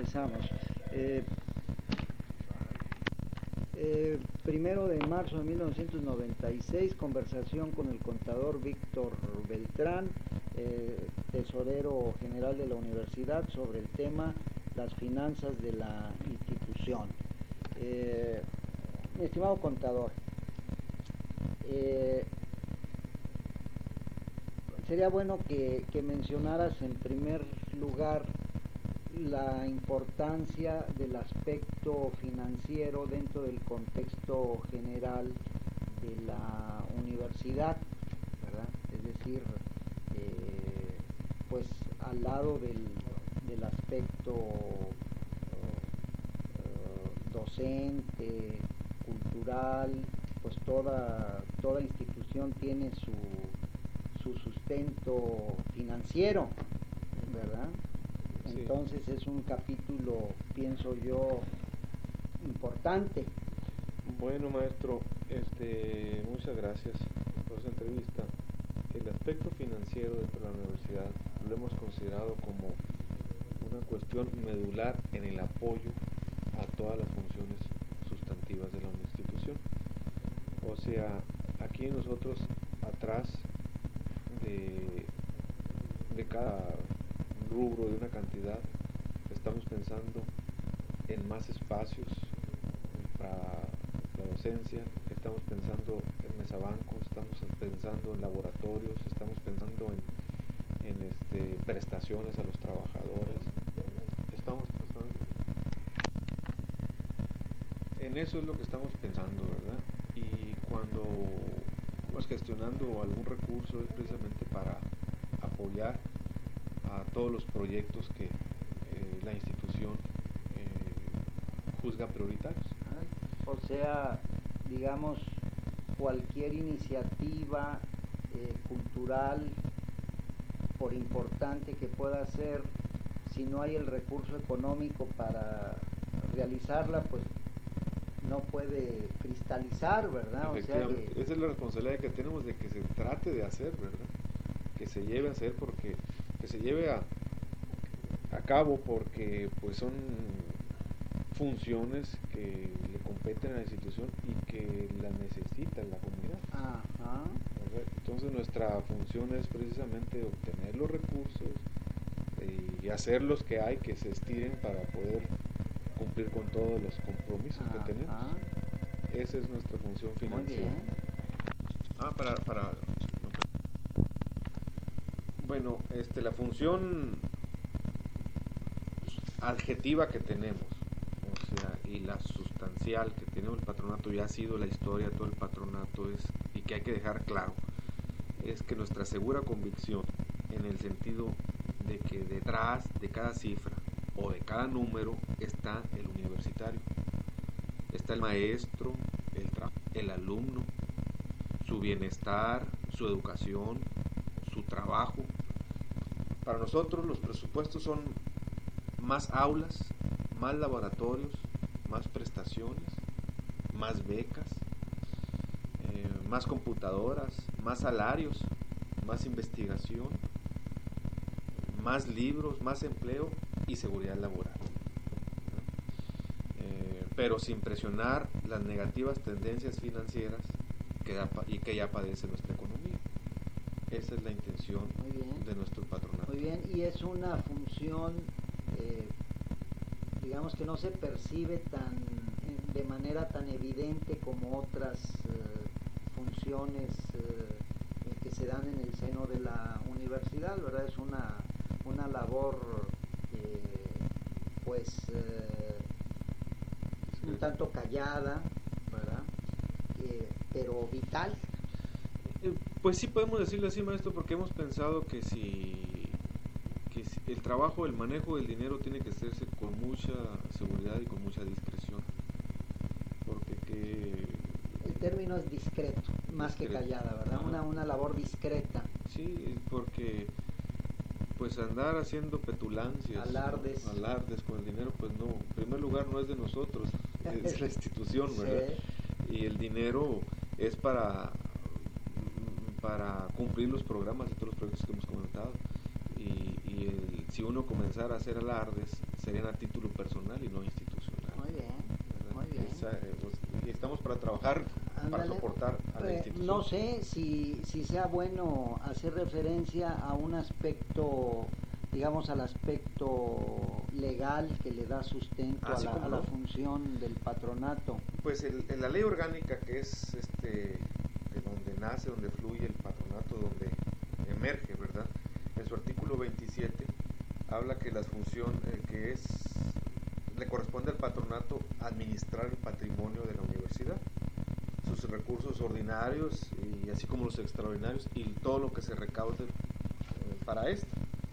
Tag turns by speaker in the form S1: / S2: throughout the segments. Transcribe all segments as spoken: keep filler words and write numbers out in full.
S1: comenzamos. Eh, eh, primero de marzo de mil novecientos noventa y seis, conversación con el contador Víctor Beltrán, eh, tesorero general de la universidad, sobre el tema las finanzas de la institución. Eh, mi estimado contador, eh, sería bueno que, que mencionaras en primer lugar la importancia del aspecto financiero dentro del contexto general de la universidad, ¿verdad? Es decir, eh, pues al lado del, del aspecto uh, uh, docente, cultural, pues toda, toda institución tiene su, su sustento financiero, ¿verdad? Entonces es un capítulo, pienso yo, importante.
S2: Bueno, maestro, este, muchas gracias por esa entrevista. El aspecto financiero dentro de la universidad lo hemos considerado como una cuestión medular en el apoyo a todas las funciones sustantivas de la institución. O sea, aquí nosotros, atrás de, de cada rubro de una cantidad, estamos pensando en más espacios para la docencia, estamos pensando en mesabanco, estamos pensando en laboratorios, estamos pensando en, en este, prestaciones a los trabajadores, estamos pensando en eso, es lo que estamos pensando, ¿verdad? Y cuando vamos gestionando algún recurso es precisamente para apoyar a todos los proyectos que eh, la institución eh, juzga prioritarios.
S1: O sea, digamos, cualquier iniciativa eh, cultural, por importante que pueda ser, si no hay el recurso económico para realizarla, pues no puede cristalizar, ¿verdad? O sea que...
S2: esa es la responsabilidad que tenemos, de que se trate de hacer, ¿verdad? Que se lleve a hacer, porque que se lleve a, a cabo, porque pues son funciones que le competen a la institución y que la necesita la comunidad.
S1: Ajá.
S2: Entonces nuestra función es precisamente obtener los recursos y hacer los que hay que se estiren para poder cumplir con todos los compromisos Ajá. que tenemos. Esa es nuestra función financiera.
S1: Muy bien.
S2: Ah, para, para bueno, este, la función adjetiva que tenemos, o sea, y la sustancial que tenemos el patronato, ya ha sido la historia, todo el patronato es, y que hay que dejar claro, es que nuestra segura convicción, en el sentido de que detrás de cada cifra o de cada número está el universitario, está el maestro, el, el alumno, su bienestar, su educación, su trabajo. Para nosotros los presupuestos son más aulas, más laboratorios, más prestaciones, más becas, eh, más computadoras, más salarios, más investigación, más libros, más empleo y seguridad laboral. Eh, pero sin presionar las negativas tendencias financieras que da, y que ya padece nuestra economía. Esa es la intención de nuestro patronato.
S1: Muy bien, y es una función, eh, digamos que no se percibe tan de manera tan evidente como otras eh, funciones eh, que se dan en el seno de la universidad, ¿verdad? Es una, una labor, eh, pues, eh, un tanto callada, ¿verdad? Eh, pero vital.
S2: Pues sí, podemos decirlo así, maestro, porque hemos pensado que si, que si el trabajo, el manejo del dinero tiene que hacerse con mucha seguridad y con mucha discreción, porque que...
S1: El término es discreto, más discreto. que callada, ¿verdad? Una, una labor discreta.
S2: Sí, porque pues andar haciendo petulancias,
S1: alardes,
S2: ¿no? alardes con el dinero, pues no, en primer lugar no es de nosotros, es la institución, ¿verdad? Sí. Y el dinero es para... para cumplir los programas y todos los proyectos que hemos comentado, y, y el si uno comenzara a hacer alardes, serían a título personal y no institucional.
S1: Muy bien, ¿verdad? Muy bien.
S2: Esa, eh, pues, y estamos para trabajar, Andale, para soportar a la
S1: eh,
S2: institución.
S1: No sé si, si sea bueno hacer referencia a un aspecto, digamos, al aspecto legal que le da sustento a la, a la función del patronato.
S2: Pues el, en la ley orgánica, que es este de donde nace, donde fluye el patronato, donde emerge, ¿verdad? En su artículo veintisiete habla que la función eh, que es le corresponde al patronato administrar el patrimonio de la universidad, sus recursos ordinarios y así como los extraordinarios y todo lo que se recaude eh, para esto.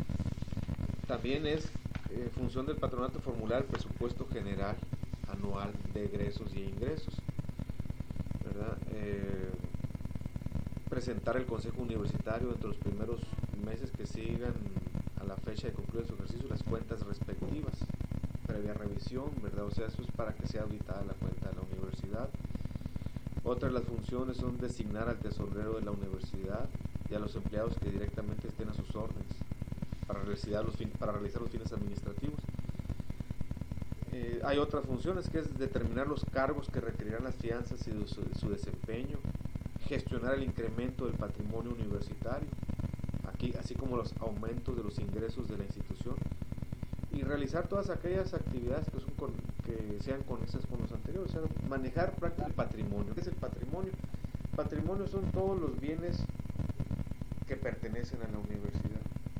S2: También es eh, función del patronato formular el presupuesto general anual de egresos y ingresos, ¿verdad? Eh, presentar el consejo universitario entre los primeros meses que sigan a la fecha de concluir su ejercicio las cuentas respectivas, previa revisión, ¿verdad? O sea, eso es para que sea auditada la cuenta de la universidad. Otras de las funciones son designar al tesorero de la universidad y a los empleados que directamente estén a sus órdenes para realizar los, fin, para realizar los fines administrativos. Eh, hay otras funciones que es determinar los cargos que requerirán las fianzas y su, su desempeño, gestionar el incremento del patrimonio universitario, aquí, así como los aumentos de los ingresos de la institución, y realizar todas aquellas actividades que, son con, que sean conexas con los anteriores, o sea, manejar prácticamente el patrimonio. ¿Qué es el patrimonio? Patrimonio son todos los bienes que pertenecen a la universidad,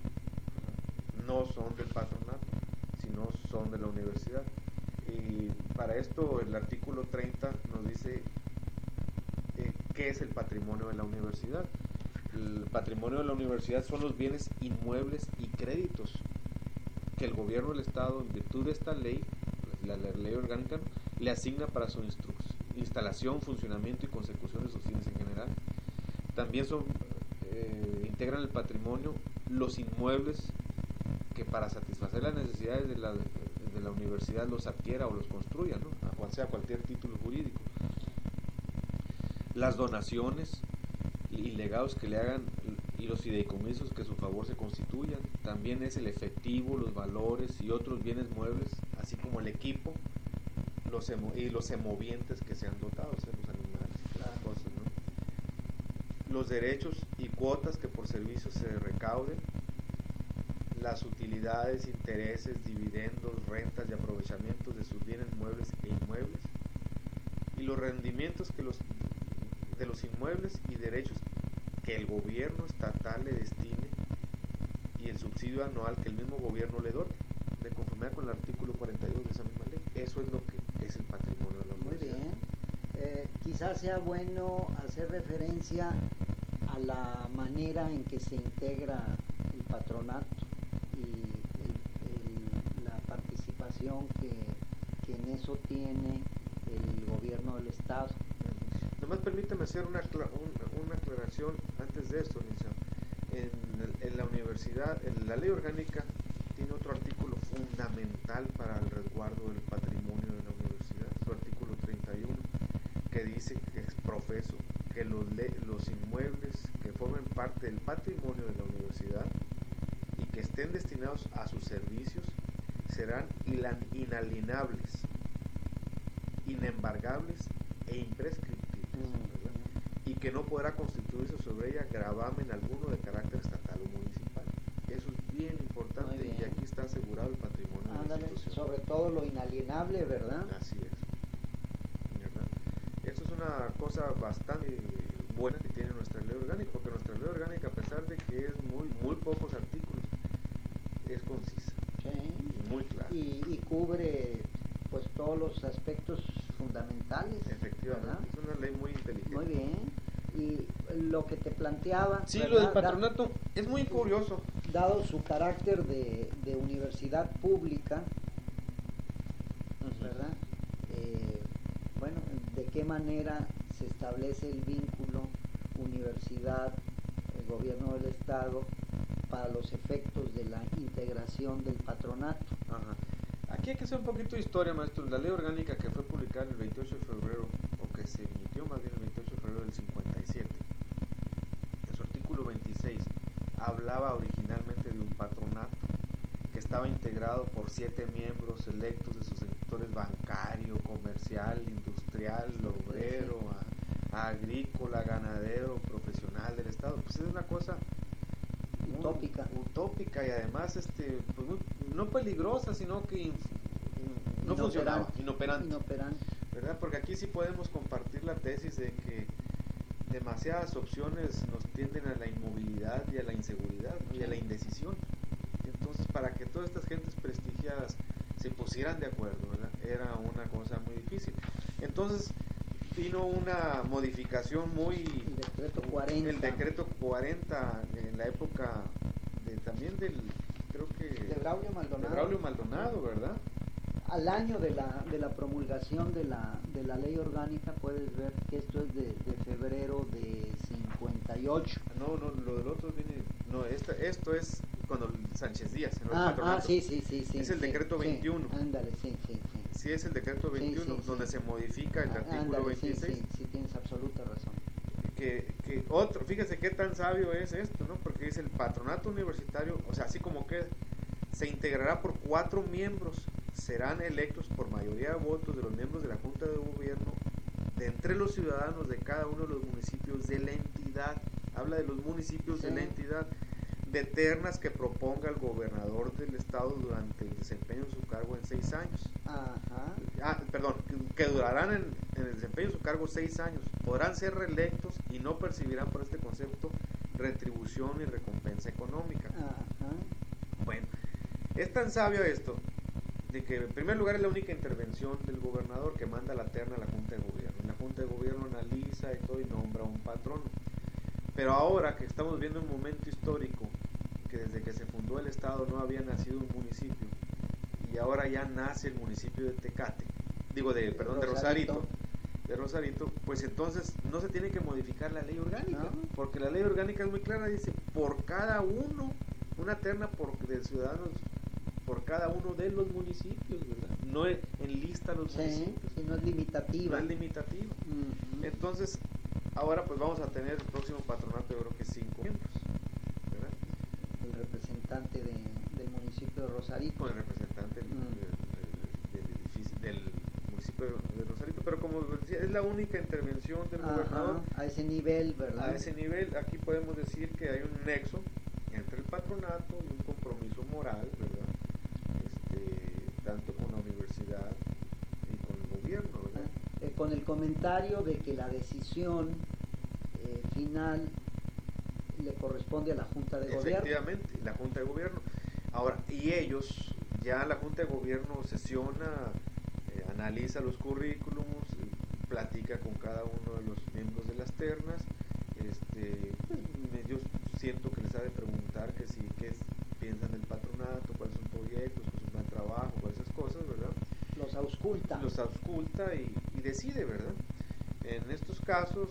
S2: no son del patronato, sino son de la universidad. Y para esto el artículo treinta nos dice eh, qué es el patrimonio de la universidad. El patrimonio de la universidad son los bienes inmuebles y créditos que el gobierno del Estado, en virtud de esta ley, la, la ley orgánica, le asigna para su instalación, funcionamiento y consecución de sus fines en general. También son, eh, integran el patrimonio los inmuebles que para satisfacer las necesidades de la, de la universidad los adquiera o los construya, ¿no? A cual sea cualquier título jurídico. Las donaciones y legados que le hagan y los fideicomisos que a su favor se constituyan. También es el efectivo, los valores y otros bienes muebles, así como el equipo los emo y los semovientes que sean dotados, ¿eh? Los animales, las cosas, ¿no? Los derechos y cuotas que por servicios se recauden, las utilidades, intereses, dividendos, rentas y aprovechamientos de sus bienes muebles e inmuebles, y los rendimientos que los, de los inmuebles y derechos que el gobierno estatal le destine y el subsidio anual que el mismo gobierno le dote, de conformidad con el artículo cuarenta y dos de esa misma ley. Eso es lo que es el patrimonio de la universidad.
S1: Muy bien. Eh, quizás sea bueno hacer referencia a la manera en que se integra el patronato y el, el, la participación que, que en eso tiene el gobierno del Estado.
S2: Nomás permítame hacer una, una, una aclaración antes de esto, Nilson. En, en la universidad, en la ley orgánica, tiene otro artículo fundamental para el resguardo del patrimonio de la universidad, su artículo treinta y uno, que dice que es profeso que los, los inmuebles que formen parte del patrimonio de la universidad y que estén destinados a sus servicios serán inalienables, inembargables e imprescriptibles, y que no podrá constituirse sobre ella gravamen alguno de carácter estatal o municipal. Eso es bien importante bien. Y aquí está asegurado el patrimonio.
S1: Ándale,
S2: de la institución.
S1: sobre todo lo inalienable, ¿verdad?
S2: Así es. ¿Verdad? Eso es una cosa bastante buena que tiene nuestra ley orgánica, porque nuestra ley orgánica, a pesar de que es muy, muy pocos artículos, es concisa.
S1: Sí.
S2: Y muy clara.
S1: Y, y cubre pues todos los aspectos fundamentales.
S2: Efectivamente, ¿verdad? Es una ley muy inteligente.
S1: Muy bien. Y lo que te planteaba,
S2: sí,
S1: ¿verdad?
S2: Lo del patronato da, es muy curioso.
S1: Dado su carácter de, de universidad pública, uh-huh. ¿verdad? Eh, bueno, ¿de qué manera se establece el vínculo universidad, el gobierno del Estado, para los efectos de la integración del patronato?
S2: Ajá. Aquí hay que hacer un poquito de historia, maestro. La ley orgánica que fue publicada el veintiocho de febrero, o que se emitió más bien el veintiocho de febrero del cincuenta y siete, en su artículo veintiséis, hablaba originalmente de un patronato estaba integrado por siete miembros electos de sus sectores bancario, comercial, industrial, obrero, a, agrícola, ganadero, profesional del Estado. Pues es una cosa
S1: utópica,
S2: muy, utópica y además este pues muy, no peligrosa, sino que inf, in, no inoperante, funcionaba, inoperante,
S1: inoperante,
S2: ¿verdad? Porque aquí sí podemos compartir la tesis de que demasiadas opciones nos tienden a la inmovilidad y a la inseguridad, ¿no? Y a la indecisión. Entonces, para que todas estas gentes prestigiadas se pusieran de acuerdo, ¿verdad? Era una cosa muy difícil. Entonces vino una modificación muy...
S1: El decreto cuarenta.
S2: El decreto cuarenta en la época de, también del, creo que...
S1: De Braulio Maldonado.
S2: De Braulio Maldonado, ¿verdad?
S1: Al año de la, de la promulgación de la, de la ley orgánica, puedes ver que esto es de, de febrero de cincuenta y ocho.
S2: No, no, lo del otro viene... No, esta, esto es cuando Sánchez Díaz, ¿no?
S1: Ah, ah, sí, sí, sí, sí.
S2: Es el
S1: sí,
S2: decreto
S1: sí,
S2: veintiuno.
S1: Ándale, sí, sí, sí.
S2: Sí, es el decreto veintiuno,
S1: sí, sí,
S2: donde
S1: sí.
S2: se modifica el
S1: Ah,
S2: artículo
S1: ándale,
S2: veintiséis.
S1: Sí, sí, sí, tienes absoluta razón.
S2: Que, que otro, fíjese qué tan sabio es esto, ¿no? Porque dice el patronato universitario, o sea, así como que se integrará por cuatro miembros, serán electos por mayoría de votos de los miembros de la Junta de Gobierno de entre los ciudadanos de cada uno de los municipios de la entidad. Habla de los municipios
S1: Sí.
S2: de la entidad, de ternas que proponga el gobernador del estado durante el desempeño de su cargo en seis años.
S1: Ajá.
S2: Ah, perdón, que, que durarán en, en el desempeño de su cargo seis años. Podrán ser reelectos y no percibirán por este concepto retribución y recompensa económica.
S1: Ajá.
S2: Bueno, es tan sabio esto de que en primer lugar es la única intervención del gobernador que manda la terna a la Junta de Gobierno. La Junta de Gobierno analiza y todo y nombra un patrono. Pero ahora que estamos viendo un momento histórico, que desde que se fundó el estado no había nacido un municipio, y ahora ya nace el municipio de Tecate, digo de, perdón, de Rosarito, de Rosarito, pues entonces no se tiene que modificar la ley orgánica,
S1: No.
S2: porque la ley orgánica es muy clara, dice, por cada uno, una terna por, de ciudadanos, por cada uno de los municipios, ¿verdad? No es, enlista los
S1: Sí,
S2: municipios,
S1: sí, no es limitativa.
S2: no es limitativa.
S1: Ujú.
S2: Entonces, ahora pues vamos a tener el próximo patronato, yo creo que cinco miembros, ¿verdad?
S1: El representante de, del municipio de Rosarito.
S2: Con el representante del,
S1: Mm.
S2: del, del edificio, del municipio de Rosarito, pero como decía, es la única intervención del
S1: Ajá,
S2: gobernador.
S1: a ese nivel, ¿verdad?
S2: A ese nivel, aquí podemos decir que hay un nexo entre el patronato y un compromiso moral, ¿verdad? Este, tanto con la universidad y con el gobierno, ¿verdad?
S1: Eh, con el comentario de que la decisión eh, final le corresponde a la Junta de Gobierno.
S2: Efectivamente, la Junta de Gobierno. Ahora, y ellos, ya la Junta de Gobierno sesiona, eh, analiza los currículums, eh, platica con cada uno de los miembros de las ternas. Este, pues, me- yo siento que les ha de preguntar que si qué es- piensan del patronato, cuáles son proyectos, cuál es un plan de trabajo, cuáles esas cosas, ¿verdad?
S1: Los ausculta.
S2: Los ausculta y, y decide, ¿verdad? En estos casos,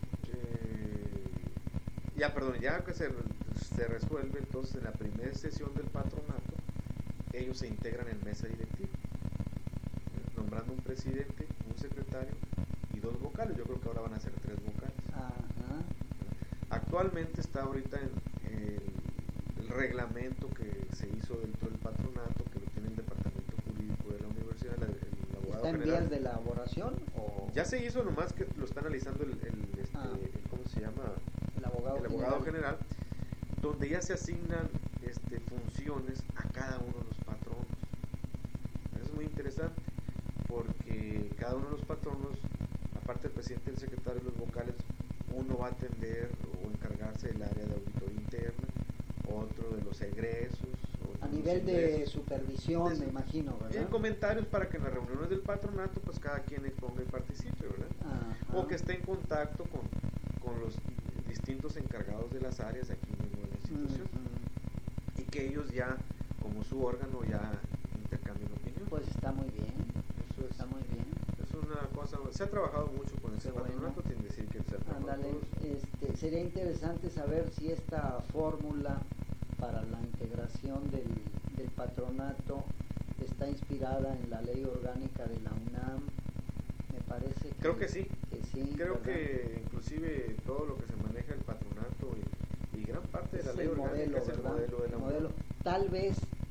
S2: eh, ya, perdón, ya que se, se resuelve, entonces en la primera sesión del patronato, ellos se integran en mesa directiva, eh, nombrando un presidente, un secretario y dos vocales. Yo creo que ahora van a ser tres vocales.
S1: Ajá.
S2: Actualmente está ahorita en el, el reglamento que se hizo dentro del patronato, que lo tiene el departamento jurídico de la universidad, el, el abogado
S1: ¿Está en
S2: general.
S1: vías de elaboración o
S2: Ya se hizo, nomás que lo está analizando el, el, este,
S1: Ah.
S2: el- ¿cómo se llama?
S1: el abogado,
S2: El abogado general, donde ya se asignan este, funciones a cada uno de los patronos. Eso es muy interesante, porque cada uno de los patronos, aparte del presidente, el secretario y los vocales, uno va a atender o encargarse del área de auditoría interna, otro de los egresos. otro
S1: A
S2: de los
S1: nivel de
S2: ingresos.
S1: supervisión,
S2: De-
S1: me imagino,
S2: Y en
S1: ¿verdad?
S2: comentarios para que en las reuniones del patronato, pues cada quien exponga y participe, ¿verdad?
S1: Ajá.
S2: O que esté en contacto con, con los distintos encargados de las áreas aquí mismo en la institución,
S1: Ujú.
S2: y que ellos ya, como su órgano, ya intercambien opinión.
S1: Pues está muy bien,
S2: Eso es,
S1: está muy bien.
S2: es una cosa, se ha trabajado mucho con ese
S1: Qué bueno.
S2: patronato, sin decir que se ha trabajado
S1: Ándale,
S2: todos.
S1: este, sería interesante saber si esta fórmula para la integración del, del patronato está inspirada en la ley orgánica de la UNAM. Me parece que,
S2: Creo que sí.
S1: que sí,
S2: Creo
S1: ¿verdad?
S2: que inclusive todo lo que se maneja el patronato y, y gran parte de la
S1: Es
S2: ley
S1: el
S2: orgánica
S1: modelo,
S2: es el
S1: ¿verdad?
S2: modelo de la
S1: El
S2: UNAM.
S1: modelo. Tal vez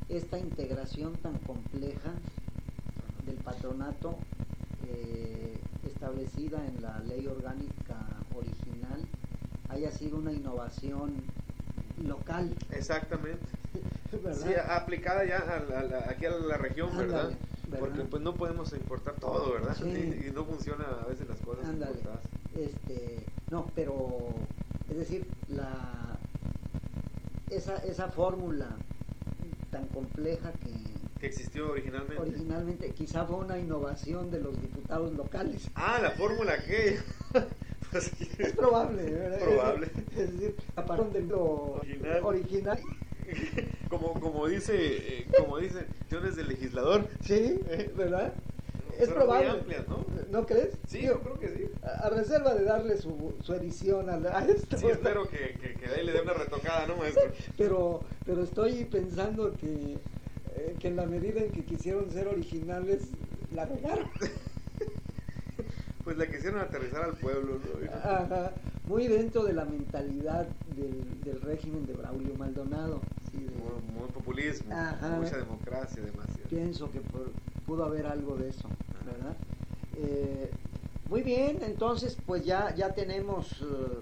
S1: esta integración tan compleja del patronato eh, establecida en la ley orgánica original haya sido una innovación local.
S2: Exactamente.
S1: ¿Verdad?
S2: Sí, aplicada ya a la, a la, aquí a la región,
S1: Ándale,
S2: ¿verdad?
S1: ¿verdad?
S2: Porque pues no podemos importar todo, ¿verdad?
S1: Sí.
S2: Y, y no funciona a veces las cosas
S1: Ándale.
S2: importadas.
S1: Este, no, pero es decir, la esa esa fórmula tan compleja que
S2: Que existió originalmente.
S1: originalmente quizá fue una innovación de los diputados locales.
S2: Ah, la fórmula que pues,
S1: Es probable, ¿verdad?
S2: Es probable.
S1: Es, es decir, aparte de lo
S2: Original.
S1: original.
S2: como como dice eh, como dice acciones del legislador.
S1: Sí, ¿verdad? Es
S2: Son
S1: probable.
S2: muy amplias, ¿no?
S1: ¿No crees?
S2: Sí,
S1: Digo,
S2: yo creo que sí.
S1: a, a reserva de darle su, su edición a, la- a esto.
S2: Sí, espero que, que, que de ahí le dé una retocada, ¿no, maestro?
S1: Pero, pero estoy pensando que, eh, que en la medida en que quisieron ser originales, la regaron.
S2: Pues la quisieron aterrizar al pueblo, ¿no?
S1: Ajá, muy dentro de la mentalidad del, del régimen de Braulio Maldonado. Sí, de-
S2: Muy, muy populismo,
S1: Ajá.
S2: mucha democracia, demasiado.
S1: pienso que por- pudo haber algo de eso, ¿verdad? Eh, muy bien, entonces pues ya, ya tenemos eh,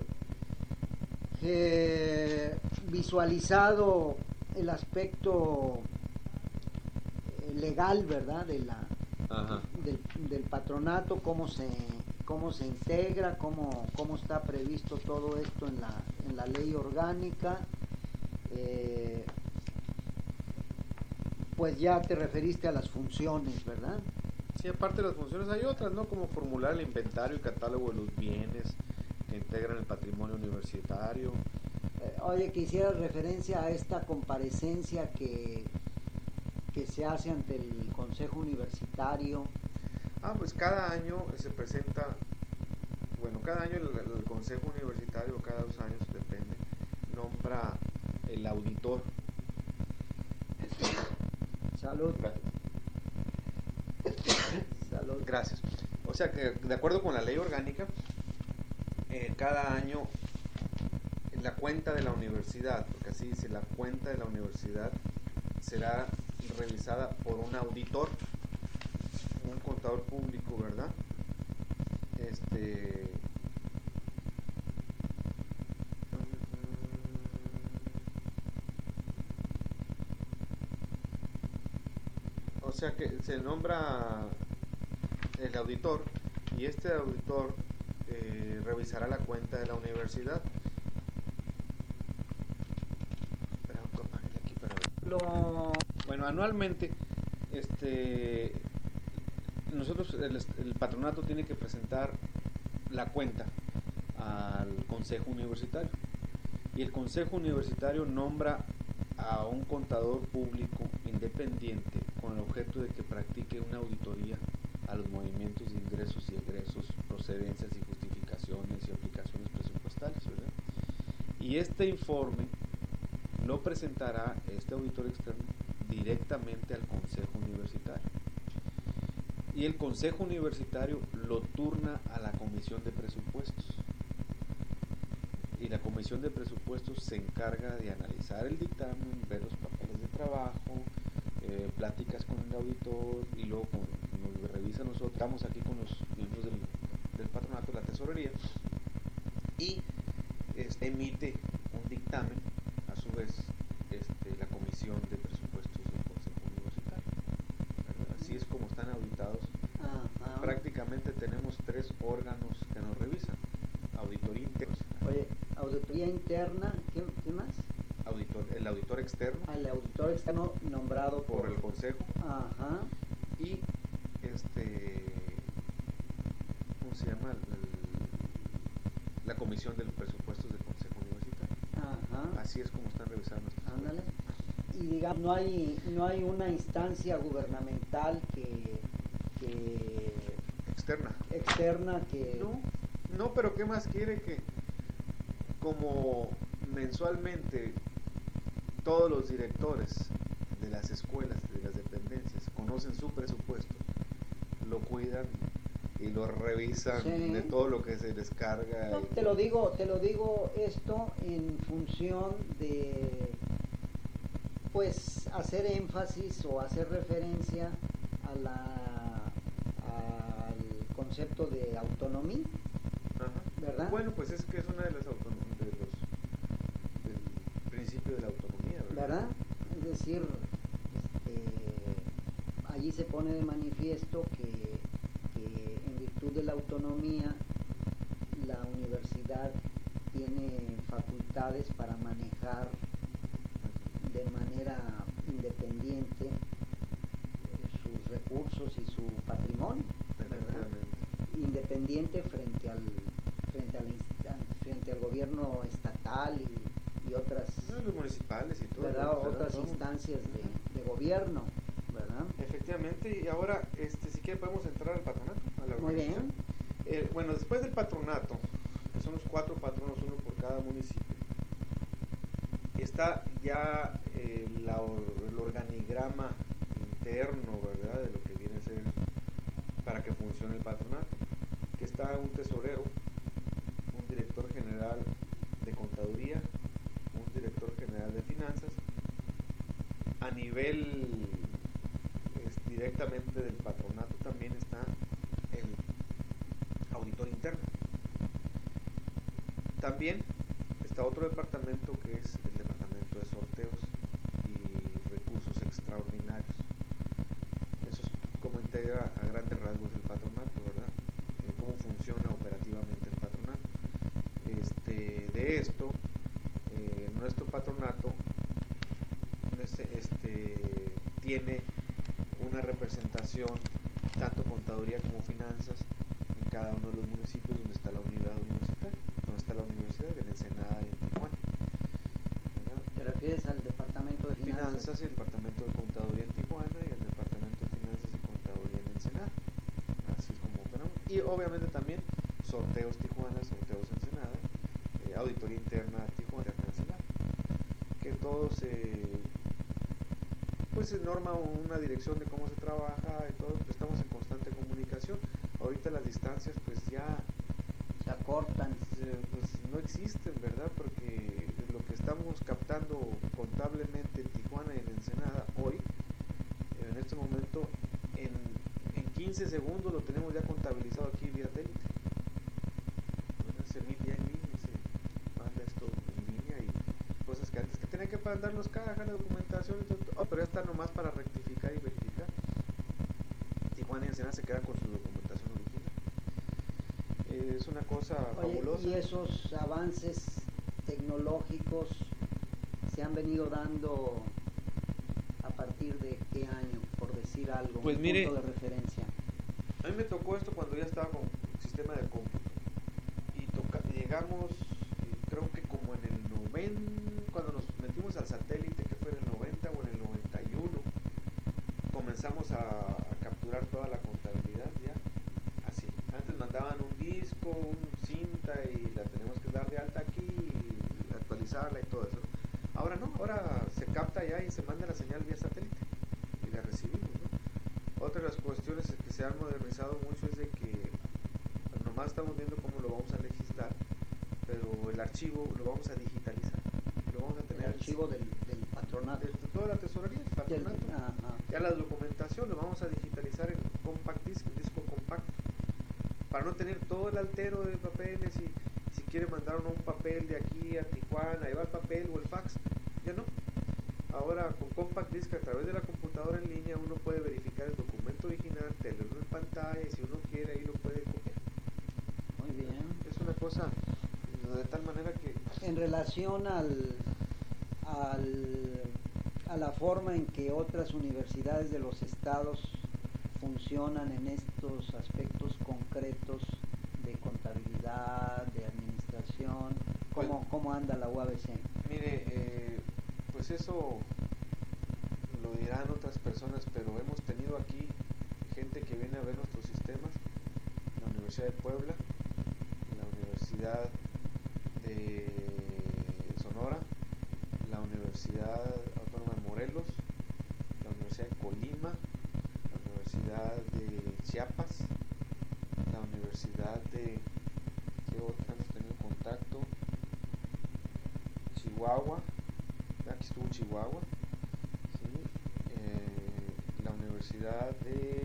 S1: eh, visualizado el aspecto eh, legal, ¿verdad? De la,
S2: Ajá.
S1: del, del patronato, cómo se cómo se integra, cómo, cómo está previsto todo esto en la, en la ley orgánica. Eh, pues ya te referiste a las funciones, ¿verdad?
S2: Sí, aparte de las funciones hay otras, ¿no? Como formular el inventario y catálogo de los bienes que integran el patrimonio universitario.
S1: Eh, oye, que hicieras referencia a esta comparecencia que, que se hace ante el Consejo Universitario.
S2: Ah, pues cada año se presenta, bueno, cada año el, el Consejo Universitario, cada dos años, depende, nombra el auditor.
S1: Salud. Salud.
S2: Gracias. O sea que de acuerdo con la ley orgánica, eh, cada año la cuenta de la universidad, porque así dice, la cuenta de la universidad será revisada por un auditor, un contador público, ¿verdad? Este o sea que se nombra el auditor y este auditor eh, revisará la cuenta de la universidad. Espera, apáguenle aquí para ver.
S1: Lo...
S2: Bueno, anualmente este nosotros el, el patronato tiene que presentar la cuenta al consejo universitario y el consejo universitario nombra a un contador público independiente con el objeto de que practique una auditoría a los movimientos de ingresos y egresos, procedencias y justificaciones y aplicaciones presupuestales, ¿verdad? Y este informe lo presentará este auditor externo directamente al consejo universitario y el consejo universitario lo turna a la comisión de presupuestos y la comisión de presupuestos se encarga de analizar el dictamen, ver los papeles de trabajo, eh, pláticas con el auditor y luego con, nos revisa nosotros, estamos aquí con los miembros del, del patronato, la tesorería y este, emite un dictamen, a su vez este, la comisión de presupuestos del consejo universitario, ¿verdad? Así es como están auditados.
S1: Ajá.
S2: Prácticamente tenemos tres órganos que nos revisan: auditoría interna,
S1: Oye, auditoría interna, ¿qué, qué más?
S2: auditor, el auditor externo
S1: Al auditor externo nombrado por,
S2: por el consejo
S1: Ajá.
S2: y este ¿cómo se llama? El- la comisión de los presupuestos del consejo universitario.
S1: Ajá.
S2: Así es como están revisando nuestras
S1: Ándale.
S2: cuentas.
S1: Y digamos, no hay, no hay una instancia gubernamental que, que
S2: Externa.
S1: externa que
S2: No, no, pero ¿qué más quiere? Que como mensualmente todos los directores de las escuelas, de las dependencias, conocen su presupuesto, lo cuidan y lo revisan
S1: Sí.
S2: de todo lo que se descarga.
S1: No,
S2: y-
S1: te lo digo, te lo digo esto en función de, pues, hacer énfasis o hacer referencia a la, al concepto de autonomía.
S2: Ajá.
S1: ¿Verdad?
S2: Bueno, pues es que es una de las autonom- de los del principio de la autonomía, ¿verdad?
S1: ¿Verdad? Es decir, este, allí se pone de manifiesto que, que en virtud de la autonomía la universidad tiene facultades para manejar de manera independiente eh, sus recursos y su patrimonio, ¿verdad? Independiente frente al frente al instan- frente al gobierno estatal y, y otras
S2: No, los municipales y todo,
S1: ¿verdad?
S2: ¿verdad?
S1: Otras
S2: Todo.
S1: instancias de, de gobierno, ¿verdad?
S2: Efectivamente, y ahora, este, si quiere podemos entrar al patronato, a la
S1: Muy bien.
S2: organización. Eh, bueno, después del patronato, que son los cuatro patronos, uno por cada municipio, está ya eh, la or- el organigrama interno, ¿verdad? De lo que viene a ser para que funcione el patronato, que está un tesorero, un director general de contaduría, un director general de finanzas, a nivel es, directamente del patronato también está el auditor interno. También está otro departamento que es el departamento de sorteos y recursos extraordinarios. Eso es como integra a grandes rasgos el patronato, ¿verdad? Eh, cómo funciona operativamente el patronato. Este, de esto, eh, nuestro patronato este, este, tiene una representación tanto contaduría como finanzas en cada uno de los municipios donde está la unidad universitaria, donde está la universidad, en Ensenada y en Tijuana, ¿verdad?
S1: ¿Te refieres al departamento de finanzas?
S2: Finanzas y el departamento de contaduría en Tijuana y el departamento de finanzas y contaduría en Ensenada, así como operamos. Y obviamente también sorteos Tijuana, sorteos Ensenada, eh, auditoría interna Tijuana, interna Ensenada, que todos eh, pues se norma una dirección de cómo se trabaja y todo, pues estamos en constante comunicación. Ahorita las distancias pues ya
S1: Se acortan.
S2: eh, pues no existen, ¿verdad? Porque lo que estamos captando contablemente en Tijuana y en Ensenada hoy, en este momento, en, en quince segundos lo tenemos ya contabilizado aquí vía satélite. Se envía en línea, se manda esto en línea y cosas que antes que tenía que mandar los cajas, la documentación y todo, oh, pero ya está nomás para rectificar y verificar. Tijuana y Ensenada se quedan con su documentación original. Eh, es una cosa
S1: Oye,
S2: fabulosa.
S1: y esos avances tecnológicos se han venido dando a partir de qué año, por decir algo,
S2: Pues
S1: un
S2: mire,
S1: punto de referencia.
S2: A mí me tocó esto cuando ya estaba con el sistema de cómputo y toca, llegamos, eh, creo que como en el noventa, cuando nos metimos al satélite, que fue en el noventa o en el noventa y uno, comenzamos a, a capturar toda la contabilidad ya, así. Antes mandaban un disco, un cinta y la tenemos que dar de alta aquí y actualizarla y todo eso. Ahora no, ahora se capta ya y se manda la señal vía satélite y la recibimos, ¿no? Otra de las cuestiones que se han modernizado mucho es de que nomás estamos viendo cómo lo vamos a legislar, pero el archivo lo vamos a digitalizar, lo vamos a tener
S1: El archivo del, del patronato.
S2: de toda la tesorería, el
S1: Del-
S2: patronato.
S1: ajá.
S2: Ya la documentación lo vamos a digitalizar en compact disc, en disco compacto, para no tener todo el altero de papeles y si quiere mandar uno un papel de aquí a Tijuana, ahí va el papel o el fax, ya no. Ahora con compact disc a través de la computadora en línea uno puede verificar el documento original, tenerlo en pantalla y si uno quiere ahí lo puede copiar.
S1: Muy bien.
S2: Es una cosa de tal manera que
S1: En relación al, al, a la forma en que otras universidades de los estados funcionan en estos aspectos concretos de contabilidad, de administración, ¿cómo,
S2: Pues-
S1: cómo anda la U A B C?
S2: mire, eh, pues eso lo dirán otras personas, pero hemos tenido aquí gente que viene a ver nuestros sistemas, la Universidad de Puebla, la Universidad de Sonora, la Universidad Autónoma de Morelos, la Universidad de Colima, la Universidad de Chiapas, la Universidad de... ¿qué otra hemos tenido contacto? Chihuahua, aquí estuvo Chihuahua, ¿sí? Universidad de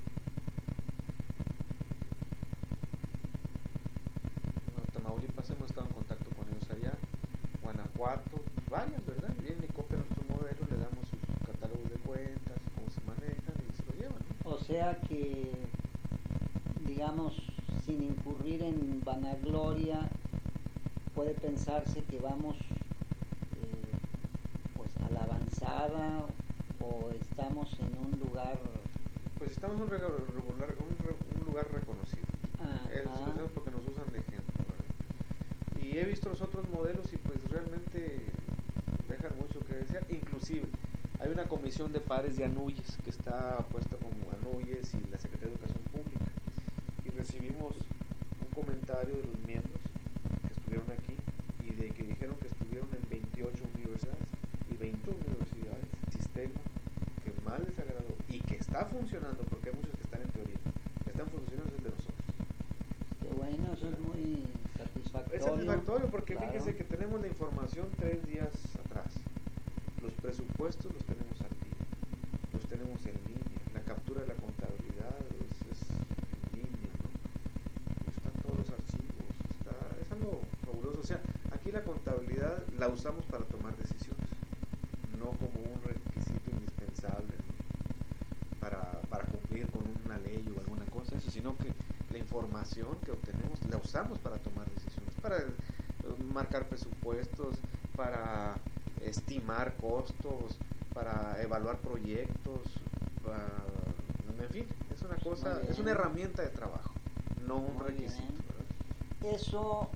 S2: no, Tamaulipas, hemos estado en contacto con ellos allá, Guanajuato, varias, ¿verdad? Vienen y copian nuestro modelo, le damos sus catálogos de cuentas, cómo se manejan y se lo llevan, ¿no?
S1: O sea que, digamos, sin incurrir en vanagloria, puede pensarse que vamos eh, pues a la avanzada o estamos en un lugar.
S2: Pues estamos en un, regular, un, un lugar reconocido. Es porque nos usan de ejemplo, ¿verdad? Y he visto los otros modelos y pues realmente dejan mucho que desear. Inclusive hay una comisión de pares de ANUYES que está puesta como ANUYES y la Secretaría de Educación Pública, y recibimos un comentario de los miembros que estuvieron aquí y de que dijeron que estuvieron en veintiocho universidades y veinte universidades, sistema que más les agradó y que está funcionando, porque hay muchos que están en teoría, que están funcionando desde nosotros.
S1: Qué bueno, eso es muy satisfactorio.
S2: Es satisfactorio porque
S1: claro.
S2: Fíjese que tenemos la información tres días atrás, los presupuestos los tenemos al día, los tenemos en línea, la captura de la contabilidad es, es en línea, ¿no? Están todos los archivos, está, es algo fabuloso. O sea, aquí la contabilidad la usamos para tomar decisiones, no como un requisito indispensable, ¿no? para, para cumplir con una ley o alguna cosa, eso, sino que la información que obtenemos la usamos para tomar decisiones, para eh, marcar presupuestos, para estimar costos, para evaluar proyectos, para, en fin, es una cosa, es una herramienta de trabajo, no un
S1: Muy
S2: requisito, ¿verdad?
S1: ¿Eso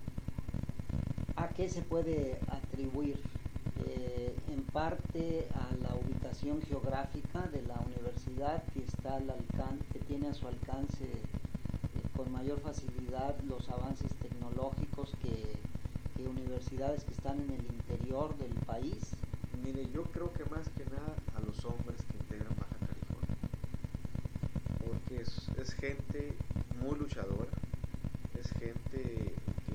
S1: a qué se puede atribuir? Eh, en parte a la ubicación geográfica de la universidad, que está al alcance, que tiene a su alcance eh, con mayor facilidad los avances tecnológicos que, que universidades que están en el interior del país.
S2: Mire, yo creo que más que nada a los hombres que integran Baja California, porque es, es gente muy luchadora, es gente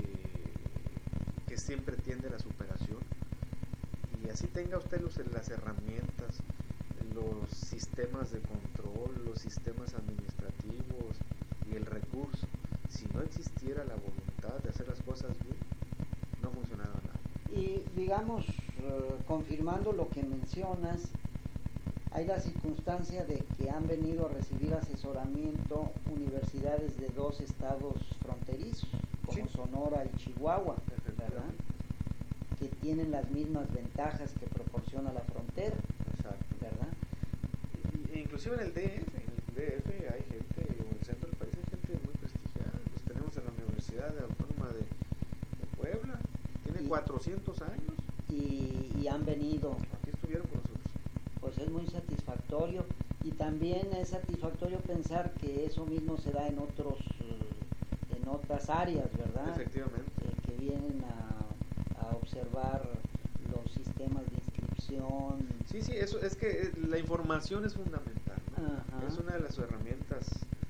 S2: que, que siempre tiende a la superación, y así tenga usted los, las herramientas, los sistemas de control, los sistemas administrativos y el recurso, si no existiera la voluntad de hacer las cosas bien, no funcionaba nada.
S1: Y digamos, uh, confirmando lo que mencionas, hay la circunstancia de que han venido a recibir asesoramiento universidades de dos estados fronterizos, como sí. Sonora y Chihuahua, ¿verdad? Que tienen las mismas ventajas que proporciona la frontera.
S2: Exacto.
S1: ¿Verdad?
S2: E inclusive en el D F, en el D F hay gente, o en el centro del país hay gente muy prestigiada. Los tenemos en la Universidad Autónoma de, de Puebla, tiene y, cuatrocientos años.
S1: Y, y han venido.
S2: Aquí estuvieron con nosotros.
S1: Pues es muy satisfactorio, y también es satisfactorio pensar que eso mismo se da en otros, en otras áreas, ¿verdad?
S2: Efectivamente.
S1: Eh, que vienen a, a observar los sistemas de inscripción.
S2: Sí, sí, eso es que la información es fundamental, ¿no?
S1: Ajá.
S2: Es una de las herramientas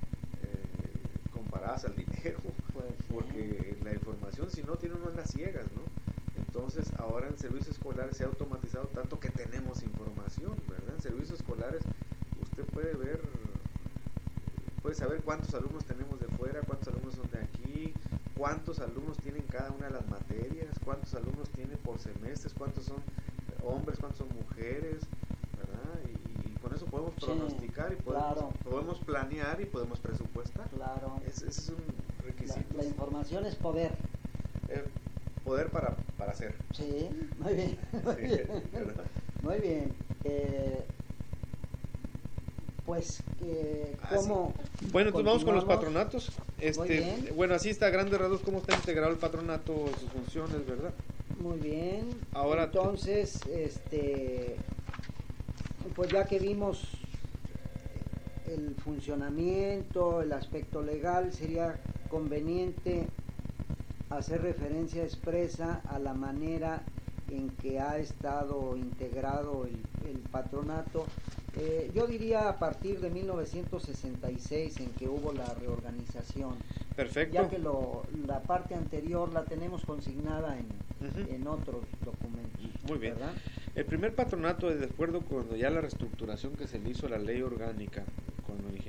S2: eh, comparadas al dinero,
S1: pues,
S2: porque
S1: sí.
S2: La información, si no, tiene uno en las ciegas, ¿no? Entonces, ahora en servicios escolares se ha automatizado tanto que tenemos información, ¿verdad? En servicios escolares usted puede ver, puede saber cuántos alumnos tenemos de fuera, cuántos alumnos son de aquí, cuántos alumnos tienen cada una de las materias, cuántos alumnos tiene por semestres, cuántos son hombres, cuántos son mujeres, ¿verdad? Y, y con eso podemos pronosticar, sí, y podemos,
S1: claro.
S2: podemos planear y podemos presupuestar.
S1: Claro.
S2: Ese es un requisito.
S1: La, la información es poder.
S2: Eh, poder para, para hacer.
S1: Sí, muy bien. Muy
S2: sí,
S1: bien.
S2: Muy
S1: bien. Eh, pues, eh, ¿cómo?
S2: Ah, bueno, entonces vamos con los patronatos. Este, bueno, así está a grandes rasgos cómo está integrado el patronato, sus funciones, ¿verdad?
S1: Muy bien.
S2: Ahora
S1: entonces, este, pues ya que vimos el funcionamiento, el aspecto legal, sería conveniente hacer referencia expresa a la manera en que ha estado integrado el, el patronato. Eh, yo diría a partir de mil novecientos sesenta y seis, en que hubo la reorganización.
S2: Perfecto.
S1: Ya que lo, la parte anterior la tenemos consignada en, uh-huh. en otros documentos.
S2: Muy bien.
S1: ¿Verdad?
S2: El primer patronato, de acuerdo con ya la reestructuración que se le hizo a la ley orgánica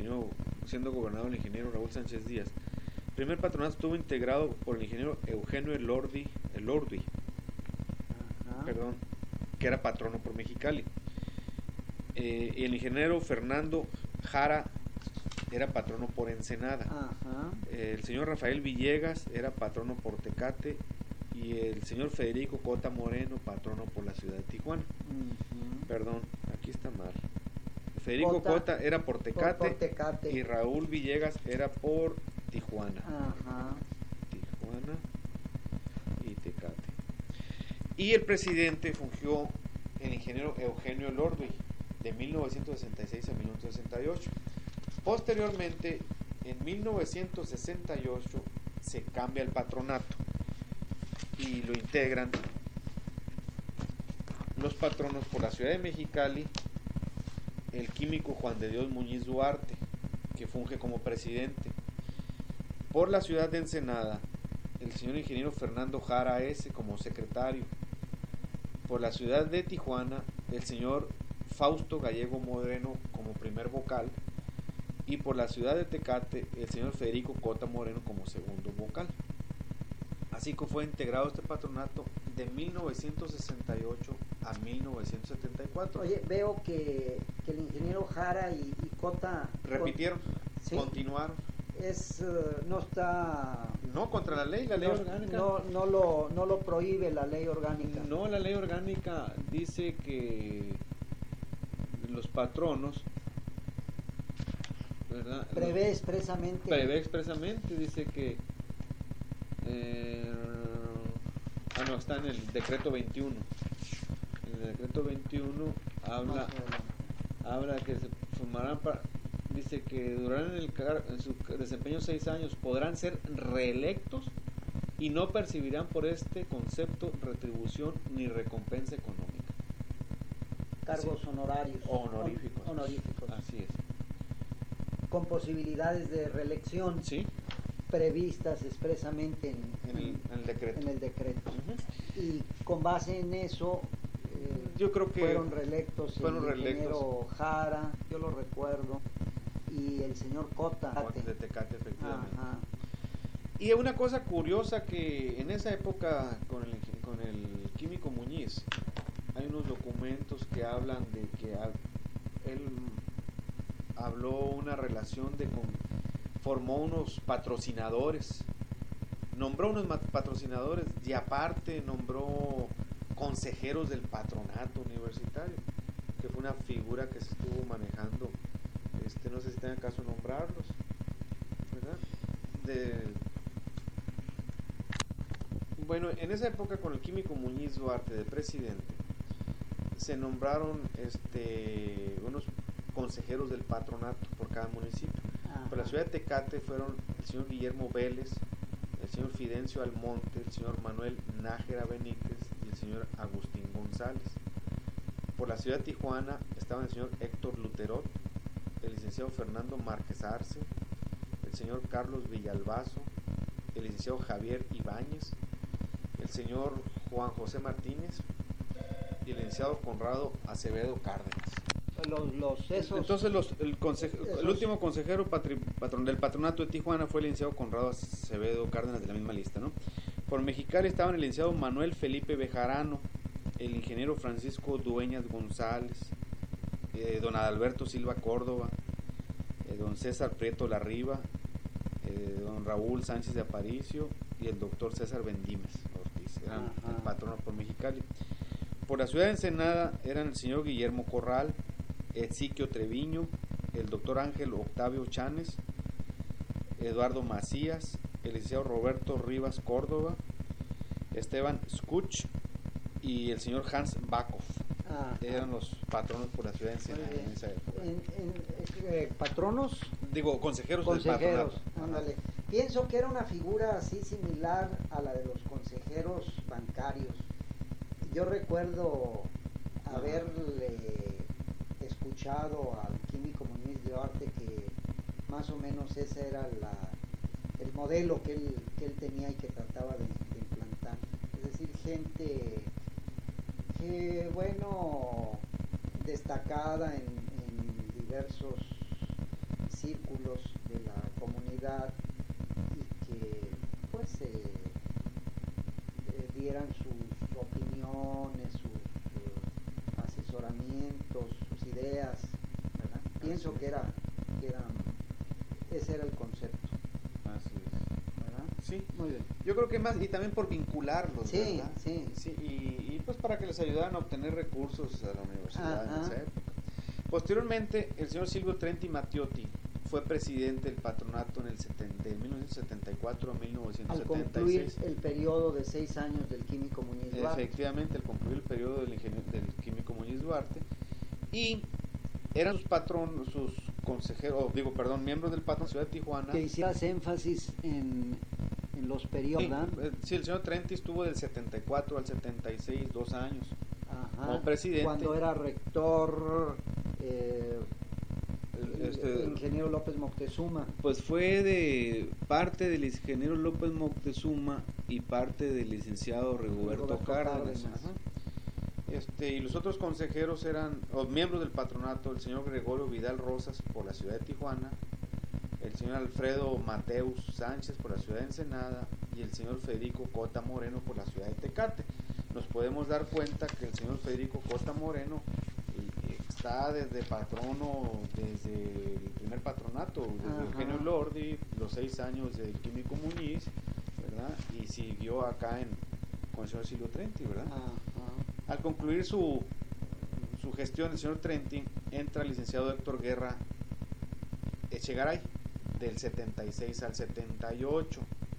S2: ingeniero, siendo gobernador el ingeniero Raúl Sánchez Díaz. El primer patronato estuvo integrado por el ingeniero Eugenio Elordi, Elordi
S1: Ajá.
S2: perdón, que era patrono por Mexicali. Eh, y el ingeniero Fernando Jara era patrono por Ensenada.
S1: Ajá.
S2: Eh, el señor Rafael Villegas era patrono por Tecate y el señor Federico Cota Moreno patrono por la ciudad de Tijuana.
S1: Uh-huh.
S2: Perdón, aquí está mal. Federico
S1: Cota,
S2: Cota era por Tecate,
S1: por, por Tecate
S2: y Raúl Villegas era por Tijuana.
S1: Ajá.
S2: Tijuana y Tecate. Y el presidente fungió el ingeniero Eugenio Elordi de mil novecientos sesenta y seis a mil novecientos sesenta y ocho. Posteriormente, en mil novecientos sesenta y ocho, se cambia el patronato y lo integran los patronos por la ciudad de Mexicali, el químico Juan de Dios Muñiz Duarte, que funge como presidente. Por la ciudad de Ensenada, el señor ingeniero Fernando Jara S. como secretario. Por la ciudad de Tijuana, el señor Fausto Gallego Moreno como primer vocal. Y por la ciudad de Tecate, el señor Federico Cota Moreno como segundo vocal. Así que fue integrado este patronato de mil novecientos sesenta y ocho a mil novecientos setenta y cuatro.
S1: Oye, veo que, que el ingeniero Jara y, y Cota
S2: repitieron,
S1: ¿sí?
S2: continuaron.
S1: Es, uh, no está...
S2: No, contra la ley, la ley
S1: no,
S2: orgánica.
S1: No, no, lo, no lo prohíbe la ley orgánica.
S2: No, la ley orgánica dice que los patronos, ¿verdad?
S1: Prevé expresamente.
S2: Prevé expresamente, dice que... Eh, ah, no, está en el decreto veintiuno. En el decreto veintiuno habla, habla que se formarán para... Dice que durarán en, el car en su desempeño seis años, podrán ser reelectos y no percibirán por este concepto retribución ni recompensa económica.
S1: Cargos
S2: sí.
S1: honorarios.
S2: Honoríficos.
S1: Honoríficos.
S2: Así es.
S1: Con posibilidades de reelección.
S2: Sí.
S1: Previstas expresamente en,
S2: en, el, en el decreto.
S1: En el decreto.
S2: Uh-huh.
S1: Y con base en eso, eh,
S2: yo creo que
S1: fueron reelectos
S2: fueron
S1: el
S2: reelectos.
S1: ingeniero Jara, yo lo recuerdo, y el señor Cota.
S2: De Tecate, efectivamente.
S1: Ajá.
S2: Y una cosa curiosa que en esa época con el, con el químico Muñiz, hay unos documentos que hablan de que él habló una relación de con, formó unos patrocinadores, nombró unos patrocinadores y aparte nombró consejeros del patronato universitario, que fue una figura que se estuvo manejando, este no sé si tenga caso nombrarlos, ¿verdad? De, bueno, en esa época con el químico Muñiz Duarte de presidente, se nombraron este unos consejeros del patronato por cada municipio.
S1: Ajá.
S2: Por la ciudad de Tecate fueron el señor Guillermo Vélez, el señor Fidencio Almonte, el señor Manuel Nájera Benítez y el señor Agustín González. Por la ciudad de Tijuana estaban el señor Héctor Luterot, el licenciado Fernando Márquez Arce, el señor Carlos Villalbazo, el licenciado Javier Ibáñez, el señor Juan José Martínez y el licenciado Conrado Acevedo Cárdenas.
S1: Los, los, esos,
S2: Entonces los, el, consejo,
S1: esos,
S2: el último consejero patri, patron, del patronato de Tijuana fue el licenciado Conrado Acevedo Cárdenas, de la misma lista, ¿no? Por Mexicali estaban el licenciado Manuel Felipe Bejarano, el ingeniero Francisco Dueñas González, eh, don Adalberto Silva Córdoba, eh, don César Prieto Larriba, eh, don Raúl Sánchez de Aparicio y el doctor César Bendímez Ortiz, eran Ajá. el patrono por Mexicali. Por la ciudad de Ensenada eran el señor Guillermo Corral, Ezequiel Treviño, el doctor Ángel Octavio Chanes, Eduardo Macías, el licenciado Roberto Rivas Córdoba, Esteban Skuch y el señor Hans Bakov. Ah, eran los patronos por la ciudad de Ensenada en esa época.
S1: En, en, eh, ¿Patronos?
S2: Digo, consejeros,
S1: consejeros
S2: del patronato.
S1: Ándale. Pienso que era una figura así similar a la de los consejeros bancarios. Yo recuerdo haberle escuchado al químico Muñiz Duarte que más o menos ese era la, el modelo que él, que él tenía y que trataba de, de implantar. Es decir, gente que, bueno, destacada en, en diversos círculos de la comunidad y que pues eh, eh, dieran sus opiniones, sus uh, asesoramientos, sus ideas, ¿verdad? Pienso que era, que era, ese era el concepto.
S2: Así es.
S1: ¿Verdad?
S2: Sí,
S1: muy bien.
S2: Yo creo que más, y también por vincularlos,
S1: sí,
S2: ¿verdad?
S1: Sí,
S2: sí. Y, y pues para que les ayudaran a obtener recursos a la universidad.
S1: Ajá.
S2: En esa época. Posteriormente, el señor Silvio Trenti Matiotti fue presidente del patronato en el setenta, de mil novecientos setenta y cuatro a mil novecientos setenta y seis.
S1: Al concluir el periodo de seis años del químico Muñiz Duarte.
S2: Efectivamente, al concluir el periodo del, del químico Muñiz Duarte. Y eran sus patronos, sus consejeros, digo, perdón, miembros del patrón de Ciudad de Tijuana.
S1: Que hicieras énfasis en, en los periodos,
S2: sí,
S1: ¿verdad?
S2: Sí, el señor Trenti estuvo del setenta y cuatro al setenta y seis, dos años.
S1: Ajá.
S2: Como presidente.
S1: Cuando era rector, eh, el,
S2: este,
S1: el ingeniero López Moctezuma.
S2: Pues fue de parte del ingeniero López Moctezuma y parte del licenciado Rigoberto, Rigoberto Cárdenas. Cárdenas. Este, y los otros consejeros eran, o miembros del patronato, el señor Gregorio Vidal Rosas por la ciudad de Tijuana, el señor Alfredo Mateus Sánchez por la ciudad de Ensenada y el señor Federico Cota Moreno por la ciudad de Tecate. Nos podemos dar cuenta que el señor Federico Cota Moreno está desde patrono, desde el primer patronato, desde Eugenio Lordi, los seis años del químico Muñiz, ¿verdad? Y siguió acá en, con el señor Silvio Trenti, ¿verdad?
S1: Ajá.
S2: Al concluir su, su gestión, el señor Trenti entra el licenciado Héctor Guerra Echegaray, del setenta y seis al setenta y ocho.